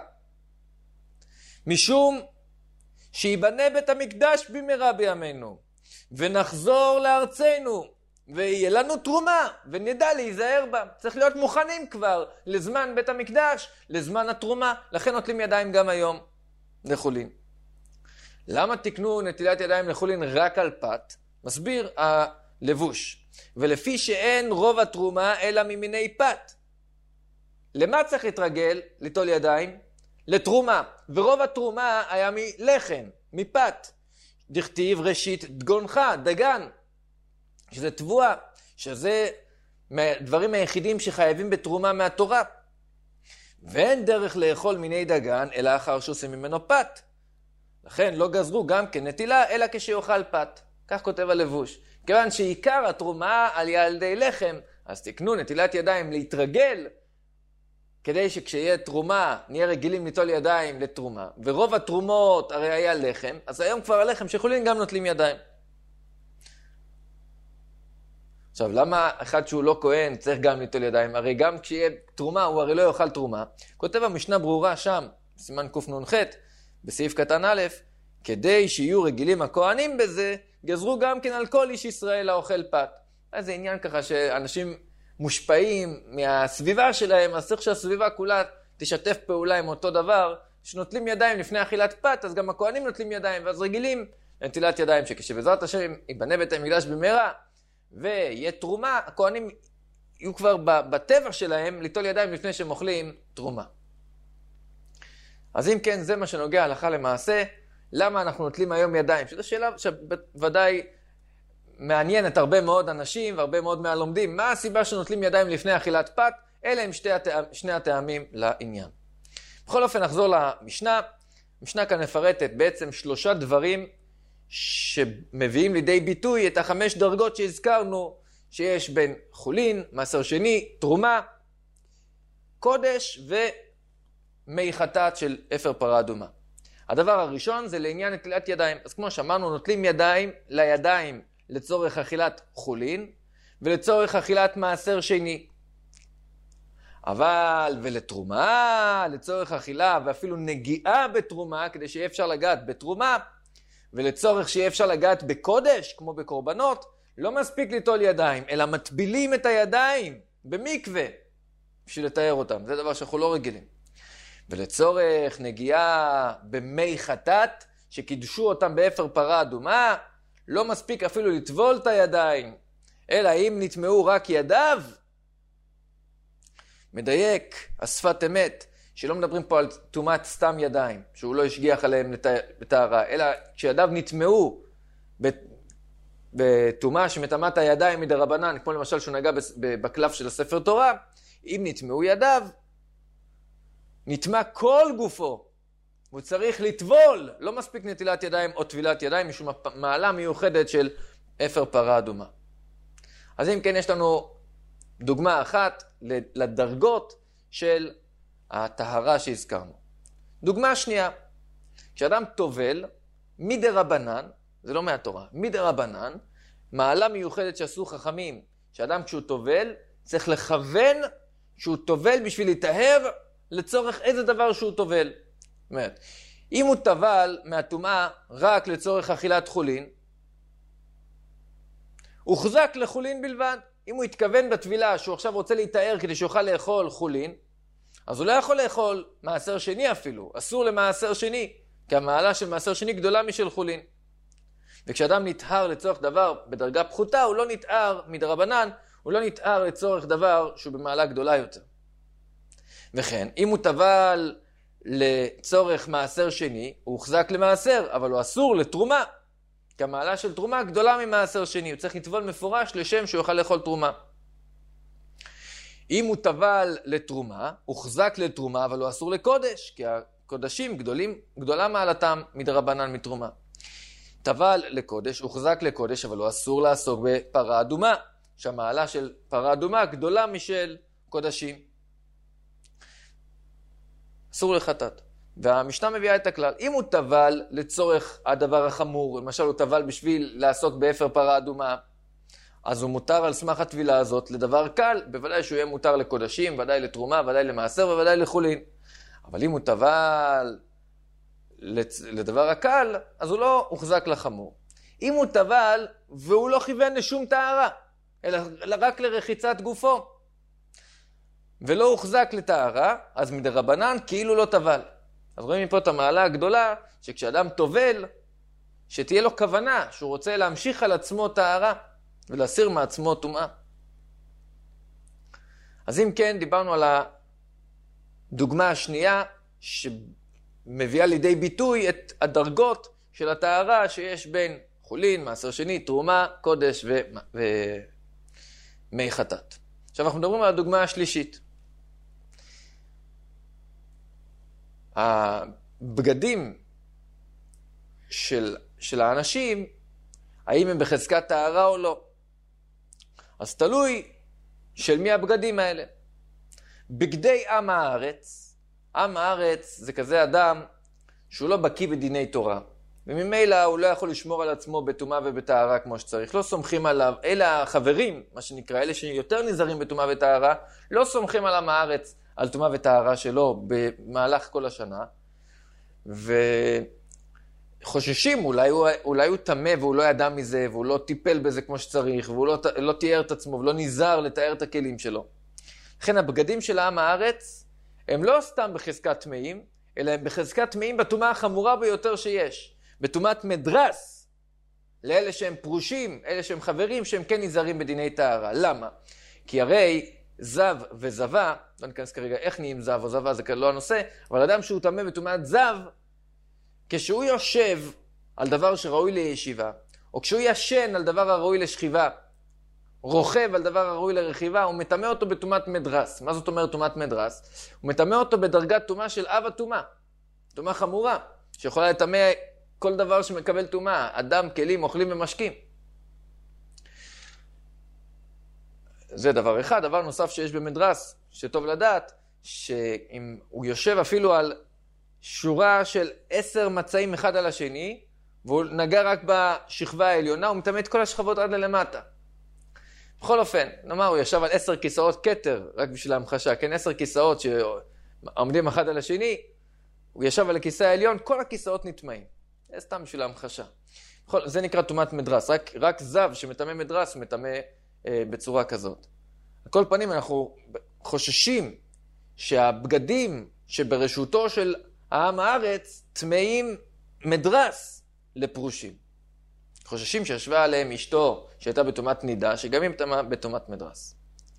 משום שיבנה בית המקדש במהרה בימינו, ונחזור לארצנו, ויהיה לנו תרומה, ונדע להיזהר בה. צריך להיות מוכנים כבר לזמן בית המקדש, לזמן התרומה, לכן נוטלים ידיים גם היום לחולין. למה תקנו נטילת ידיים לחולין רק על פת? מסביר הלבוש. ולפי שאין רוב התרומה אלא ממיני פת. למה צריך להתרגל ליטול ידיים? לתרומה. ורוב התרומה היה מלחם, מפת. דכתיב ראשית דגונך, דגן. שזה תבואה, שזה מהדברים היחידים שחייבים בתרומה מהתורה. ואין דרך לאכול מיני דגן אלא אחר שעושים ממנו פת. לכן לא גזרו גם כנטילה אלא כשיאכל פת. כך כותב הלבוש. כיוון שעיקר התרומה על ילדי לחם, אז תקנו נטילת ידיים להתרגל, כדי שכשיהיה תרומה נהיה רגילים ליטול ידיים לתרומה. ורוב התרומות הרי היה לחם, אז היום כבר הלחם שיכולים גם נוטלים ידיים. עכשיו, למה אחד שהוא לא כהן צריך גם ליטול ידיים? הרי גם כשיהיה תרומה הוא הרי לא יאכל תרומה. כותב המשנה ברורה שם, סימן קנ"ח, בסעיף קטן א', כדי שיהיו רגילים הכהנים בזה, גזרו גם כן על כל איש ישראל האוכל פת. אז זה עניין ככה שאנשים מושפעים מהסביבה שלהם, אז צריך שהסביבה כולה תשתף פעולה עם אותו דבר, שנוטלים ידיים לפני אכילת פת, אז גם הכהנים נוטלים ידיים, ואז רגילים לנטילת ידיים, שכשבעזרת השם ייבנה בית המקדש במהרה, ויהיה תרומה, הכהנים יהיו כבר בטבע שלהם ליטול ידיים לפני שהם אוכלים תרומה. אז אם כן, זה מה שנוגע הלכה למעשה, למה אנחנו נוטלים היום ידיים? שזו שאלה שוודאי מעניינת הרבה מאוד אנשים והרבה מאוד מהלומדים. מה הסיבה שנוטלים ידיים לפני אכילת פת? אלה הם שתי הטעמ, שני הטעמים לעניין. בכל אופן, נחזור למשנה. המשנה כאן מפרטת בעצם שלושה דברים שמביאים לידי ביטוי את החמש דרגות שהזכרנו, שיש בין חולין, מעשר שני, תרומה, קודש ומי חטאת של אפר פרה אדומה. הדבר הראשון זה לעניין נטילת ידיים. אז כמו שאמרנו, נוטלים ידיים לידיים לצורך אכילת חולין, ולצורך אכילת מעשר שני. אבל ולתרומה, לצורך אכילה ואפילו נגיעה בתרומה, כדי שיהיה אפשר לגעת בתרומה, ולצורך שיהיה אפשר לגעת בקודש, כמו בקורבנות, לא מספיק ליטול ידיים, אלא מטבילים את הידיים במקווה, בשביל לתאר אותם. זה דבר שאנחנו לא רגילים. ולצורך נגיעה במי חטאת, שקידשו אותם באפר פרה אדומה, לא מספיק אפילו לטבול את הידיים, אלא אם נטמעו רק ידיו. מדייק, השפת אמת, שלא מדברים פה על טומאת סתם ידיים, שהוא לא ישגיח עליהם לטהרה, אלא כשידיו נטמעו בטומאה שמטמאת הידיים מדרבנן, כמו למשל שהוא נגע בקלף של הספר תורה, אם נטמעו ידיו, נטמע כל גופו, הוא צריך לטבול, לא מספיק נטילת ידיים או טבילת ידיים, משום מעלה מיוחדת של אפר פרה אדומה. אז אם כן, יש לנו דוגמה אחת לדרגות של הטהרה שהזכרנו. דוגמה שנייה, כשאדם טובל, מדרבנן, זה לא מהתורה, מדרבנן, מעלה מיוחדת שעשו חכמים, שאדם כשהוא טובל, צריך לכוון שהוא טובל בשביל להיטהר לצורך איזה דבר שהוא טובל. זאת אומרת, אם הוא טבל מהטומאה רק לצורך אכילת חולין, הוחזק לחולין בלבד. אם הוא התכוון בטבילה שהוא עכשיו רוצה להיטהר כדי שיוכל לאכול חולין, אז הוא לא יכול לאכול מעשר שני אפילו, אסור למעשר שני, כי המעלה של מעשר שני גדולה משל חולין. וכשאדם נטהר לצורך דבר בדרגה פחותה, הוא לא נטהר מדרבנן, הוא לא נטהר לצורך דבר שהוא במעלה גדולה יותר. וכן, אם הוא טבל לצורך מעשר שני, הוא הוחזק למעשר, אבל הוא אסור לתרומה, כי המעלה של תרומה גדולה ממעשר שני, הוא צריך לטבול מפורש לשם שהוא יוכל לאכול תרומה. אם הוא טבל לתרומה, הוחזק לתרומה, אבל הוא אסור לקודש, כי קודשים גדולים, גדולה מעלתם מדרבנן מתרומה. טבל לקודש, הוחזק לקודש, אבל הוא אסור לעסוק בפרה אדומה, שהמעלה של פרה אדומה גדולה משל קודשים. אסור לחטאת. והמשנה מביאה את הכלל. אם הוא טבל לצורך הדבר החמור, למשל הוא טבל בשביל לעסוק באפר פרה אדומה, אז הוא מותר על סמך הטבילה הזאת לדבר קל, בוודאי שהוא יהיה מותר לקודשים, ודאי לתרומה, ודאי למעשר, וודאי לחולין. אבל אם הוא טבל לדבר הקל, אז הוא לא הוחזק לחמור. אם הוא טבל והוא לא כיוון לשום טהרה, אלא רק לרחיצת גופו, ולא הוחזק לטהרה, אז מדרבנן כאילו לא טבל. אז רואים מפה את המעלה הגדולה, שכשאדם טובל, שתהיה לו כוונה, שהוא רוצה להמשיך על עצמו טהרה, ולהסיר מעצמו טומאה. אז אם כן, דיברנו על הדוגמה השנייה, שמביאה לידי ביטוי את הדרגות של הטהרה שיש בין חולין, מעשר שני, תרומה, קודש ומי חטאת. עכשיו אנחנו מדברים על הדוגמה השלישית. הבגדים של, של האנשים, האם הם בחזקת טהרה או לא. אז תלוי של מי הבגדים האלה. בגדי עם הארץ, עם הארץ זה כזה אדם שהוא לא בקיא בדיני תורה, וממילא הוא לא יכול לשמור על עצמו בטומאה ובטהרה כמו שצריך, לא סומכים עליו, אלה החברים, מה שנקרא, אלה שיותר נזהרים בטומאה וטהרה, לא סומכים על עם הארץ, על טומאה וטהרה שלו במהלך כל השנה, וחוששים, אולי הוא, אולי הוא תמה והוא לא ידע מזה, והוא לא טיפל בזה כמו שצריך, והוא לא, לא תיאר את עצמו, ולא נזהר לתאר את הכלים שלו. לכן הבגדים של עם הארץ, הם לא סתם בחזקת טמאים, אלא הם בחזקת טמאים בטומאה החמורה ביותר שיש. בטומאת מדרס, לאלה שהם פרושים, אלה שהם חברים, שהם כן נזהרים בדיני טהרה. למה? כי הרי זב וזבה, לא ניכנס כרגע איך נהיים זב או זבה, זה לא הנושא, אבל אדם שהוא טמא בטומאת זב, כשהוא יושב על דבר שראוי לישיבה, או כשהוא ישן על דבר הראוי לשכיבה, רוכב על דבר הראוי לרכיבה, הוא מטמא אותו בטומאת מדרס. מה זאת אומרת טומאת מדרס? הוא מטמא אותו בדרגת טומאה של אב הטומאה. טומאה חמורה, שיכולה לטמא כל דבר שמקבל טומאה, אדם, כלים, אוכלים ומשקים. זה דבר אחד. דבר נוסף שיש במדרס, שטוב לדעת, שאם הוא יושב אפילו על שורה של עשר מצעים אחד על השני, והוא נגע רק בשכבה העליונה, הוא מטמא את כל השכבות עד ללמטה. בכל אופן, נאמר, הוא ישב על עשר כיסאות כתר, רק בשביל ההמחשה, כן, עשר כיסאות שעומדים אחד על השני, הוא ישב על הכיסא העליון, כל הכיסאות נטמאים. זה סתם בשביל ההמחשה. בכל, זה נקרא טומאת מדרס, רק, רק זב שמטמא מדרס, הוא מטמא אה, בצורה כזאת. על כל פנים, אנחנו חוששים שהבגדים שברשותו של העם הארץ, טמאים מדרס לפרושים. חוששים שישבה עליהם אשתו שהייתה בטומאת נידה, שגם היא טמאה בטומאת מדרס.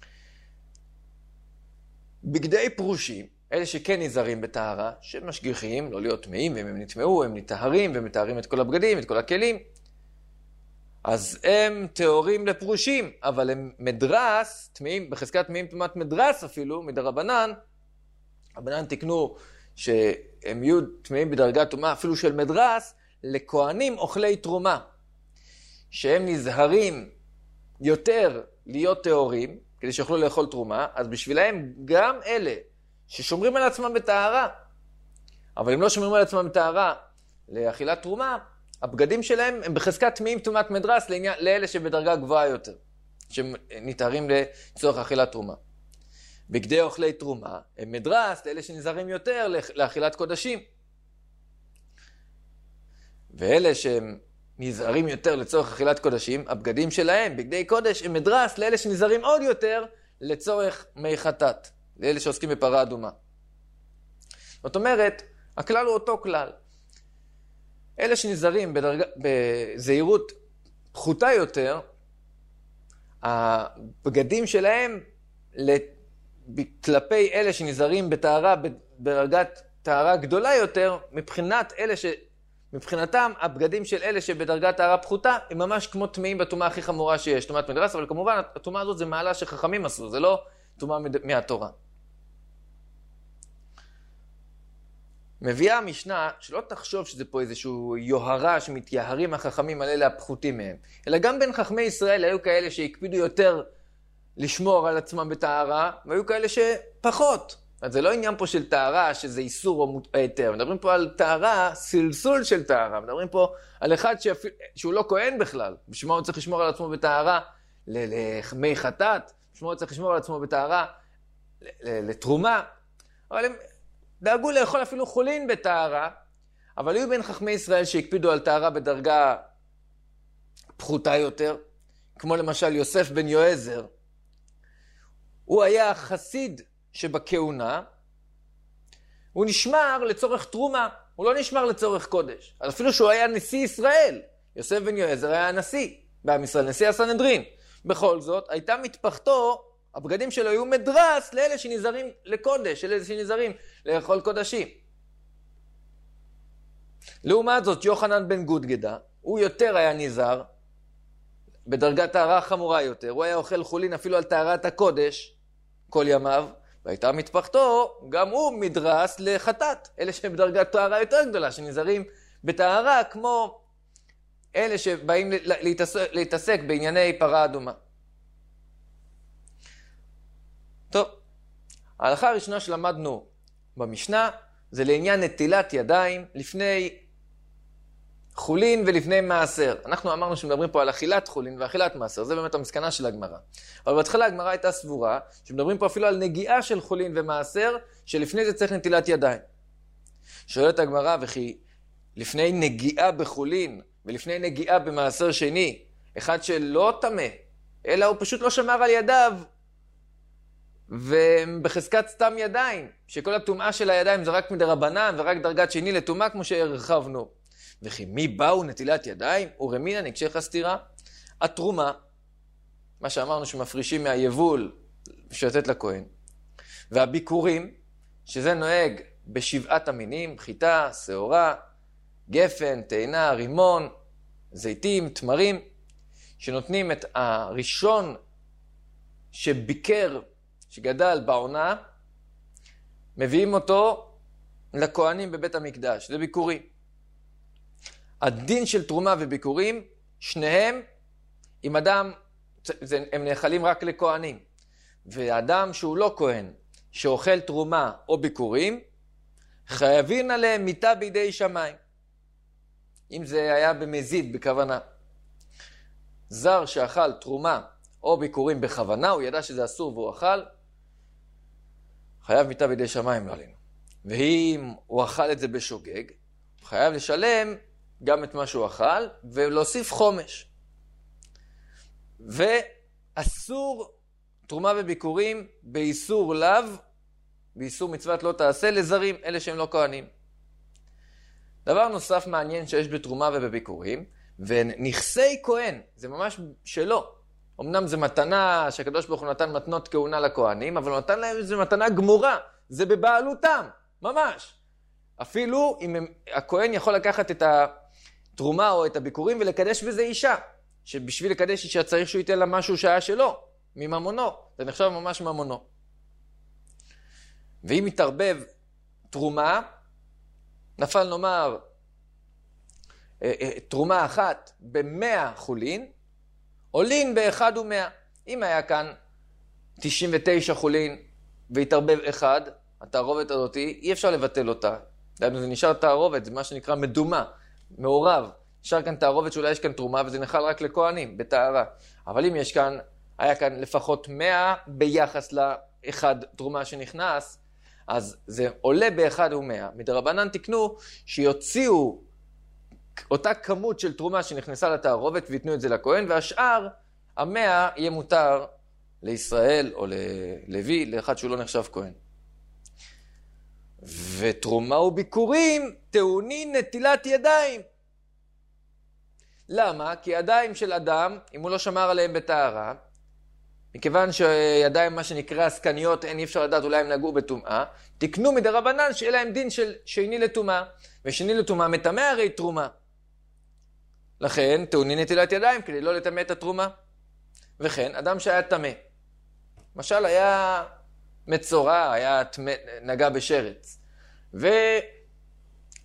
בגדי פרושים, אלה שכן נזהרים בטהרה, שמשגיחים לא להיות טמאים, ואם הם נטמאו, הם נטהרים ומטהרים את כל הבגדים, את כל הכלים. אז הם טהורים לפרושים, אבל הם מדרס, טמאים, בחזקת טמאים טומאת מדרס אפילו, מדרבנן, רבנן תקנו שהם יהיו טמאים בדרגת טומאה אפילו של מדרס, לכהנים אוכלי תרומה, שהם נזהרים יותר להיות טהורים, כדי שיוכלו לאכול תרומה, אז בשבילהם גם אלה ששומרים על עצמם בטהרה, אבל הם לא שומרים על עצמם בטהרה לאכילת תרומה, הבגדים שלהם הם בחזקת טמאים טומאת מדרס לאלה שבדרגה גבוהה יותר, שנטהרים לצורך אכילת תרומה. בגדי אוכלי תרומה הם מדרס לאלה שנזהרים יותר לאכילת קודשים. ואלה שהם נזהרים יותר לצורך אכילת קודשים, הבגדים שלהם, בגדי קודש, הם מדרס לאלה שנזהרים עוד יותר לצורך מי חטאת, לאלה שעוסקים בפרה אדומה. זאת אומרת, הכלל הוא אותו כלל. אלה שנזהרים בדרג... בזהירות פחותה יותר, הבגדים שלהם כלפי אלה שנזהרים בטהרה, בדרגת טהרה גדולה יותר, מבחינת אלה ש... מבחינתם, הבגדים של אלה שבדרגת טהרה פחותה, הם ממש כמו טמאים בטומאה הכי חמורה שיש, טומאת מדרס, אבל כמובן, הטומאה הזאת זה מעלה שחכמים עשו, זה לא טומאה מהתורה. מביאה המשנה, שלא תחשוב שזה פה איזשהו יוהרה שמתייהרים החכמים על אלה הפחותים מהם, אלא גם בין חכמי ישראל היו כאלה שהקפידו יותר לשמור על עצמם בטהרה, והיו כאלה שפחות. אז זה לא עניין פה של טהרה, שזה איסור או היתר. מדברים פה על טהרה, סלסול של טהרה. מדברים פה על אחד שאפילו, שהוא לא כהן בכלל. בשביל מה הוא צריך לשמור על עצמו בטהרה? למי חטאת. בשביל מה הוא צריך לשמור על עצמו בטהרה? לתרומה. אבל הם דאגו לאכול אפילו חולין בטהרה, אבל היו בין חכמי ישראל שהקפידו על טהרה בדרגה פחותה יותר, כמו למשל יוסף בן יועזר. הוא היה חסיד שבכהונה, הוא נשמר לצורך תרומה, הוא לא נשמר לצורך קודש. אז אפילו שהוא היה נשיא ישראל, יוסף בן יועזר היה הנשיא בעם ישראל, נשיא הסנהדרין. בכל זאת, הייתה מטפחתו, הבגדים שלו היו מדרס לאלה שנזהרים לקודש, לאלה שנזהרים לאכול קודשים. לעומת זאת, יוחנן בן גודגדה, הוא יותר היה נזהר, בדרגת טהרה חמורה יותר, הוא היה אוכל חולין אפילו על טהרת הקודש, כל ימיו, והייתה מטפחתו, גם הוא מדרס לחטאת, אלה שהם בדרגת טהרה יותר גדולה, שנזהרים בטהרה כמו אלה שבאים להתעסק, להתעסק בענייני פרה אדומה. טוב, ההלכה הראשונה שלמדנו במשנה, זה לעניין נטילת ידיים לפני חולין ולפני מעשר. אנחנו אמרנו שמדברים פה על אכילת חולין ואכילת מעשר, זה באמת המסקנה של הגמרא. אבל בהתחלה הגמרא הייתה סבורה, שמדברים פה אפילו על נגיעה של חולין ומעשר, שלפני זה צריך נטילת ידיים. שואלת הגמרא, וכי לפני נגיעה בחולין ולפני נגיעה במעשר שני, אחד שלא טמא, אלא הוא פשוט לא שמר על ידיו, ובחזקת סתם ידיים, שכל הטומאה של הידיים זה רק מדרבנן ורק דרגת שני לטומאה כמו שהרחבנו. וכי מי באו נטילת ידיים? ורמינא נקשי חסתירה. התרומה, מה שאמרנו שמפרישים מהיבול שיוצאת לכהן, והביקורים, שזה נוהג בשבעת המינים, חיטה, שעורה, גפן, תאנה, רימון, זיתים, תמרים, שנותנים את הראשון שביקר, שגדל בעונה, מביאים אותו לכהנים בבית המקדש, זה ביקורים. הדין של תרומה וביקורים, שניהם, עם אדם, הם נאכלים רק לכהנים. והאדם שהוא לא כהן, שאוכל תרומה או ביקורים, חייבים עליהם מיתה בידי שמיים. אם זה היה במזיד, בכוונה. זר שאכל תרומה או ביקורים בכוונה, הוא ידע שזה אסור והוא אכל, חייב מיתה בידי שמיים לא עלינו. ואם הוא אכל את זה בשוגג, הוא חייב לשלם גם את מה שהוא אכל, ולהוסיף חומש. ואסור תרומה וביקורים באיסור לאו, באיסור מצוות לא תעשה, לזרים, אלה שהם לא כהנים. דבר נוסף מעניין שיש בתרומה ובביקורים, ונכסי כהן, זה ממש שלו. אמנם זה מתנה שהקדוש ברוך הוא נתן מתנות כהונה לכהנים, אבל הוא נתן להם איזו מתנה גמורה, זה בבעלותם, ממש. אפילו אם הם, הכהן יכול לקחת את התרומה או את הביקורים ולקדש בזה אישה, שבשביל לקדש אישה צריך שהוא ייתן לה משהו שהיה שלו, מממונו, זה נחשב ממש ממונו. ואם מתערבב תרומה, נפל נאמר תרומה אחת במאה חולין, עולין באחד ומאה. אם היה כאן תשעים ותשע חולין והתערבב אחד, התערובת הזאת אי אפשר לבטל אותה. זה נשאר תערובת, זה מה שנקרא מדומה, מעורב. נשאר כאן תערובת שאולי יש כאן תרומה וזה נחל רק לכהנים, בטהרה. אבל אם יש כאן, היה כאן לפחות מאה ביחס לאחד תרומה שנכנס, אז זה עולה באחד ומאה. מדרבנן תקנו שיוציאו אותה כמות של תרומה שנכנסה לתערובת ויתנו את זה לכהן, והשאר, המאה, יהיה מותר לישראל או ללוי, לאחד שהוא לא נחשב כהן. ותרומה וביקורים טעונים נטילת ידיים. למה? כי ידיים של אדם, אם הוא לא שמר עליהם בטהרה, מכיוון שידיים מה שנקרא עסקניות, אין אי אפשר לדעת, אולי הם נגעו בטומאה, תקנו מדרבנן שיהיה להם דין של שני לטומאה, ושני לטומאה מטמא הרי תרומה. לכן טעונים נטילת ידיים כדי לא לטמא את התרומה. וכן, אדם שהיה טמא, למשל היה מצורע, היה נגע בשרץ,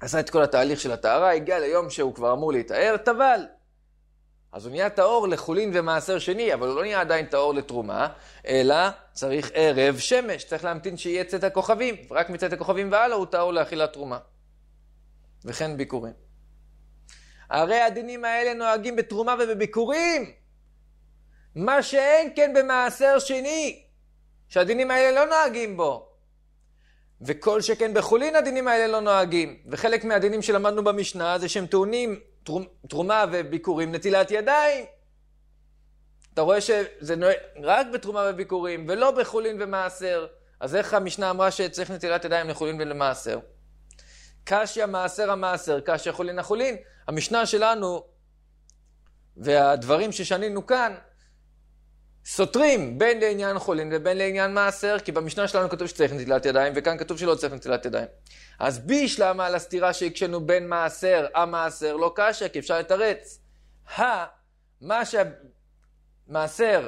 עשה את כל התהליך של הטהרה, הגיע ליום שהוא כבר אמור להתאר, טבל. אז הוא נהיה טהור לחולין ומעשר שני, אבל הוא לא נהיה עדיין טהור לתרומה, אלא צריך ערב שמש, צריך להמתין שיהיה צאת הכוכבים, ורק מצאת הכוכבים והלאה הוא טהור לאכילת תרומה. וכן ביקורים. הרי הדינים האלה נוהגים בתרומה ובביקורים, מה שאין כן במעשר שני, שהדינים האלה לא נוהגים בו. וכל שכן בחולין הדינים האלה לא נוהגים. וחלק מהדינים שלמדנו במשנה זה שהם טעונים תרומה וביקורים נטילת ידיים. אתה רואה שזה נוהג רק בתרומה וביקורים ולא בחולין ומעשר. אז איך המשנה אמרה שצריך נטילת ידיים לחולין ולמעשר? קשיא מעשר המעשר, קשיא חולין החולין. המשנה שלנו והדברים ששנינו כאן סותרים בין לעניין חולין ובין לעניין מעשר, כי במשנה שלנו כתוב שצריך נטילת ידיים, וכאן כתוב שלא צריך נטילת ידיים. אז בישלמה על הסתירה שהקשנו בין מעשר, המעשר לא קשה, כי אפשר לתרץ. ה, מה שהמעשר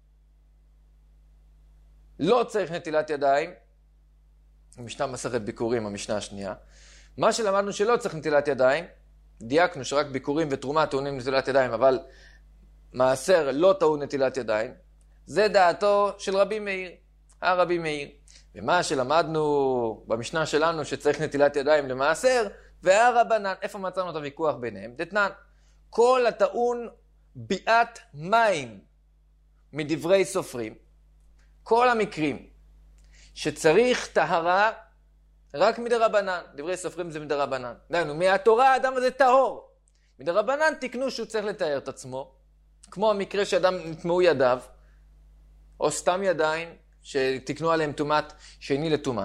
לא צריך נטילת ידיים, המשנה מסכת ביקורים, המשנה השנייה. מה שלמדנו שלא צריך נטילת ידיים, דייקנו שרק ביקורים ותרומה טעונים נטילת ידיים, אבל מעשר לא טעון נטילת ידיים, זה דעתו של רבי מאיר, הרבי מאיר. ומה שלמדנו במשנה שלנו שצריך נטילת ידיים למעשר, והרבנן, איפה מצאנו את הוויכוח ביניהם? דתנן, כל הטעון ביאת מים מדברי סופרים, כל המקרים שצריך טהרה רק מדרבנן, דברי סופרים זה מדרבנן. דיינו, מהתורה האדם הזה טהור. מדרבנן תקנו שהוא צריך לתאר את עצמו, כמו המקרה שאדם נטמעו ידיו, או סתם ידיים שתקנו עליהם טומאת שני לטומאה.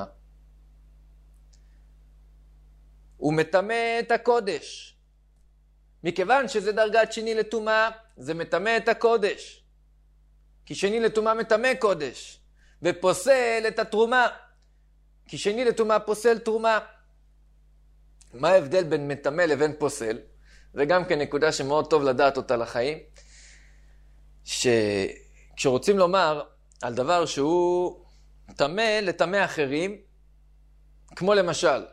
הוא מטמא את הקודש. מכיוון שזה דרגת שני לטומאה, זה מטמא את הקודש. כי שני לטומאה מטמא קודש, ופוסל את התרומה. כי שני לטומאה פוסל תרומה. מה ההבדל בין מטמא לבין פוסל? זה גם כן נקודה שמאוד טוב לדעת אותה לחיים. שכשרוצים לומר על דבר שהוא טמא לטמא אחרים, כמו למשל,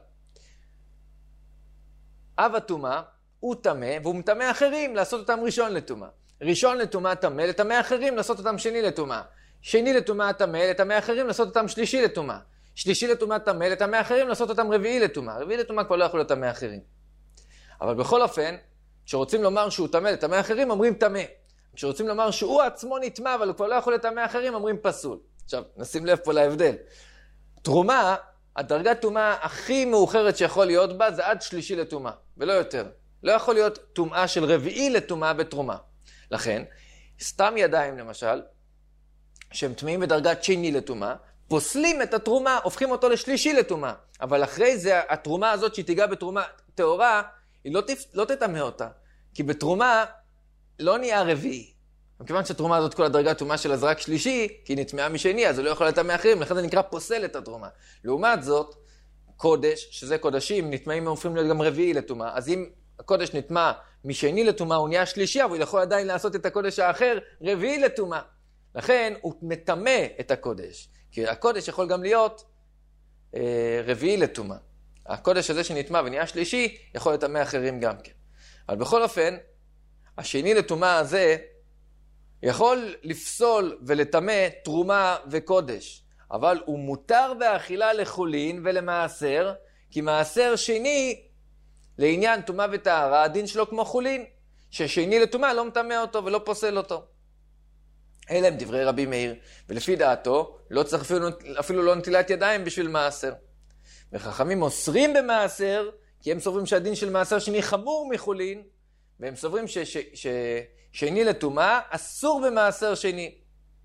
אב הטומאה הוא טמא והוא מטמא אחרים לעשות אותם ראשון לטומאה. ראשון לטומאה טמא לטמא אחרים לעשות אותם שני לטומאה. שני לטומאה טמא לטמא אחרים לעשות אותם שלישי לטומאה. שלישי לטומאה טמא לטמא אחרים לעשות אותם רביעי לטומאה. רביעי לטומאה כבר לא יכול לטמא אחרים. אבל בכל אופן, כשרוצים לומר שהוא טמא לטמא אחרים, אומרים טמא. כשרוצים לומר שהוא עצמו נטמא, אבל הוא כבר לא יכול לטמא אחרים, אומרים פסול. עכשיו, נשים לב פה להבדל. תרומה, הדרגת טומאה הכי מאוחרת שיכול להיות בה, זה עד שלישי לטומאה, ולא יותר. לא יכול להיות טומאה של רביעי לטומאה בתרומה. לכן, סתם ידיים למשל, שהם טמאים בדרגת שני לטומאה, פוסלים את התרומה, הופכים אותו לשלישי לטומאה. אבל אחרי זה, התרומה הזאת שתיגע בתרומה טהורה, היא לא, תפ... לא תטמא אותה. כי בתרומה לא נהיה רביעי. מכיוון שהתרומה הזאת כל הדרגת טומאה שלה זה רק שלישי, כי היא נטמאה משני, אז הוא לא יכול לטמא אחרים, לכן זה נקרא פוסל את התרומה. לעומת זאת, קודש, שזה קודשים, נטמאים הופכים להיות גם רביעי לטומאה. אז אם הקודש נטמא משני לטומאה, הוא נהיה שלישי, אבל הוא יכול עדיין לעשות את הקודש האחר רביעי לטומאה. לכן הוא מטמא את הקודש. כי הקודש יכול גם להיות אה, רביעי לטומאה. הקודש הזה שנטמא ונהיה שלישי, יכול לטמא אחרים גם כן. אבל בכל אופן, השני לטומאה הזה יכול לפסול ולטמא תרומה וקודש. אבל הוא מותר באכילה לחולין ולמעשר, כי מעשר שני, לעניין טומאה וטהרה, הדין שלו כמו חולין, ששני לטומאה לא מטמא אותו ולא פוסל אותו. אלה הם דברי רבי מאיר, ולפי דעתו לא צריך אפילו, אפילו לא נטילת ידיים בשביל מעשר. וחכמים אוסרים במעשר, כי הם סוברים שהדין של מעשר שני חמור מחולין, והם סוברים ש, ש, ש, שני לטומאה אסור במעשר שני.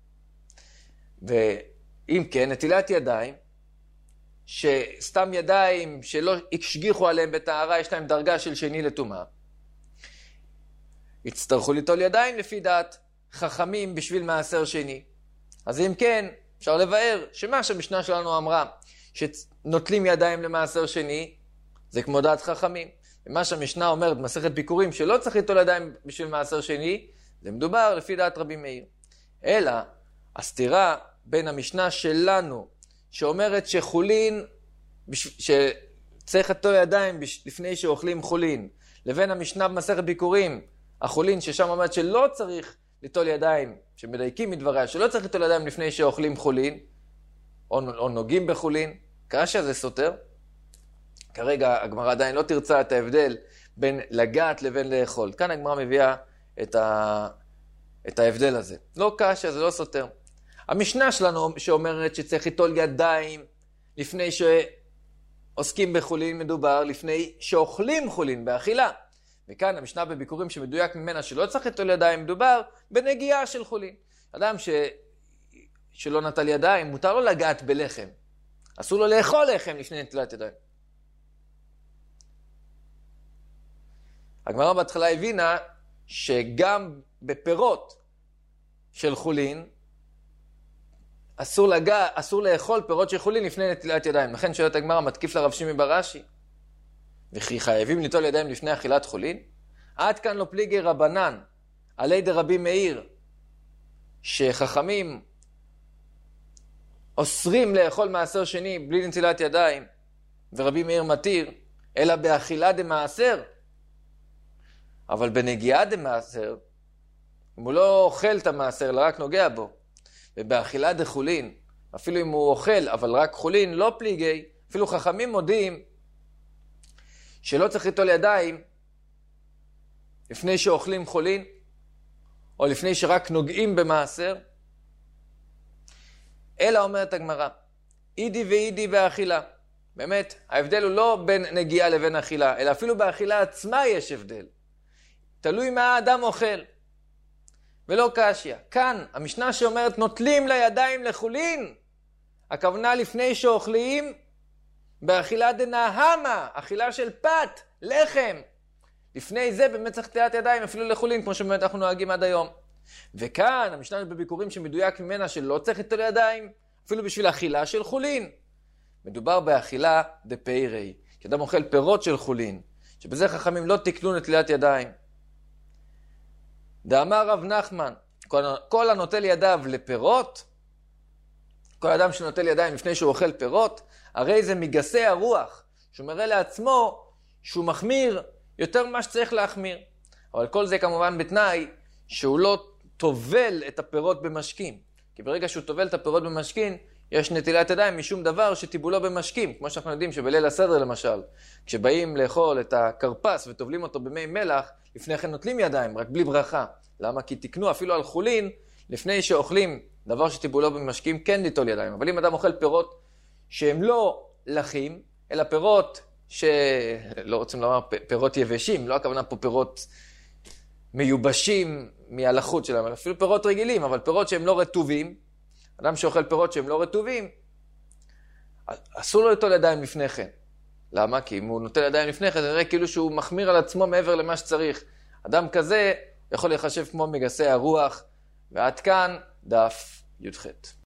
ואם כן, נטילת ידיים, שסתם ידיים שלא השגיחו עליהם בטהרה, יש להם דרגה של שני לטומאה, יצטרכו ליטול ידיים לפי דעת חכמים בשביל מעשר שני. אז אם כן, אפשר לבאר שמה שהמשנה שלנו אמרה, שנוטלים ידיים למעשר שני, זה כמו דעת חכמים. ומה שהמשנה אומרת במסכת ביקורים, שלא צריך ליטול ידיים בשביל מעשר שני, זה מדובר לפי דעת רבי מאיר. אלא, הסתירה בין המשנה שלנו, שאומרת שחולין, צריך ליטול ידיים לפני שאוכלים חולין, לבין המשנה במסכת ביקורים, החולין ששם אומרת שלא צריך ליטול ידיים, שמדייקים מדבריה, שלא צריך ליטול ידיים לפני שאוכלים חולין, או, או נוגעים בחולין, קשה זה סותר. כרגע הגמרא עדיין לא תרצה את ההבדל בין לגעת לבין לאכול. כאן הגמרא מביאה את, ה... את ההבדל הזה. לא קשה, זה לא סותר. המשנה שלנו שאומרת שצריך ליטול ידיים לפני שעוסקים בחולין, מדובר לפני שאוכלים חולין באכילה. וכאן המשנה בביקורים שמדויק ממנה שלא צריך ליטול ידיים, מדובר בנגיעה של חולין. אדם ש... שלא נטל ידיים, מותר לו לגעת בלחם. אסור לו לאכול לחם לפני נטילת ידיים. הגמרא בהתחלה הבינה שגם בפירות של חולין, אסור, לגע, אסור לאכול פירות של חולין לפני נטילת ידיים. לכן שואלת הגמרא, מתקיף לרב שימי ברש"י, וכי חייבים ליטול ידיים לפני אכילת חולין? עד כאן לא פליגי רבנן, עלי דרבי מאיר, שחכמים אוסרים לאכול מעשר שני בלי נטילת ידיים, ורבי מאיר מתיר, אלא באכילה דמעשר. אבל בנגיעה דמעשר, אם הוא לא אוכל את המעשר, אלא רק נוגע בו, ובאכילה דחולין, אפילו אם הוא אוכל, אבל רק חולין, לא פליגי, אפילו חכמים מודיעים, שלא צריך ליטול ידיים, לפני שאוכלים חולין, או לפני שרק נוגעים במעשר, אלא אומרת הגמרא, אידי ואידי באכילה. באמת, ההבדל הוא לא בין נגיעה לבין אכילה, אלא אפילו באכילה עצמה יש הבדל. תלוי מה האדם אוכל. ולא קשיא. כאן, המשנה שאומרת, נוטלים לידיים לחולין, הכוונה לפני שאוכלים, באכילה דנהמה, אכילה של פת, לחם. לפני זה באמת צריך נטילת ידיים, אפילו לחולין, כמו שבאמת אנחנו נוהגים עד היום. וכאן, המשנה בביקורים שמדויק ממנה שלא צריך ליטול ידיים, אפילו בשביל אכילה של חולין. מדובר באכילה דפיירי, כי אדם אוכל פירות של חולין, שבזה חכמים לא תקנו נטילת ידיים. דאמר רב נחמן, כל, כל הנוטל ידיו לפירות, כל אדם שנוטל ידיים לפני שהוא אוכל פירות, הרי זה מגסי הרוח, שהוא מראה לעצמו שהוא מחמיר יותר ממה שצריך להחמיר. אבל כל זה כמובן בתנאי שהוא לא טובל את הפירות במשקים. כי ברגע שהוא טובל את הפירות במשקים, יש נטילת ידיים משום דבר שטיבולו במשקים. כמו שאנחנו יודעים שבליל הסדר למשל, כשבאים לאכול את הקרפס וטובלים אותו במי מלח, לפני כן נוטלים ידיים, רק בלי ברכה. למה? כי תקנו אפילו על חולין, לפני שאוכלים דבר שטיבולו במשקים, כן ליטול ידיים. אבל אם אדם אוכל פירות שהם לא לחים, אלא פירות שלא רוצים לומר פירות יבשים, לא הכוונה פה פירות מיובשים מהלחות שלהם, אלא אפילו פירות רגילים, אבל פירות שהם לא רטובים, אדם שאוכל פירות שהם לא רטובים, אסור לו ליטול ידיים לפני כן. למה? כי אם הוא נוטל ידיים לפני כן, זה נראה כאילו שהוא מחמיר על עצמו מעבר למה שצריך. אדם כזה יכול לחשב כמו מגסי הרוח, ועד כאן דף י"ח.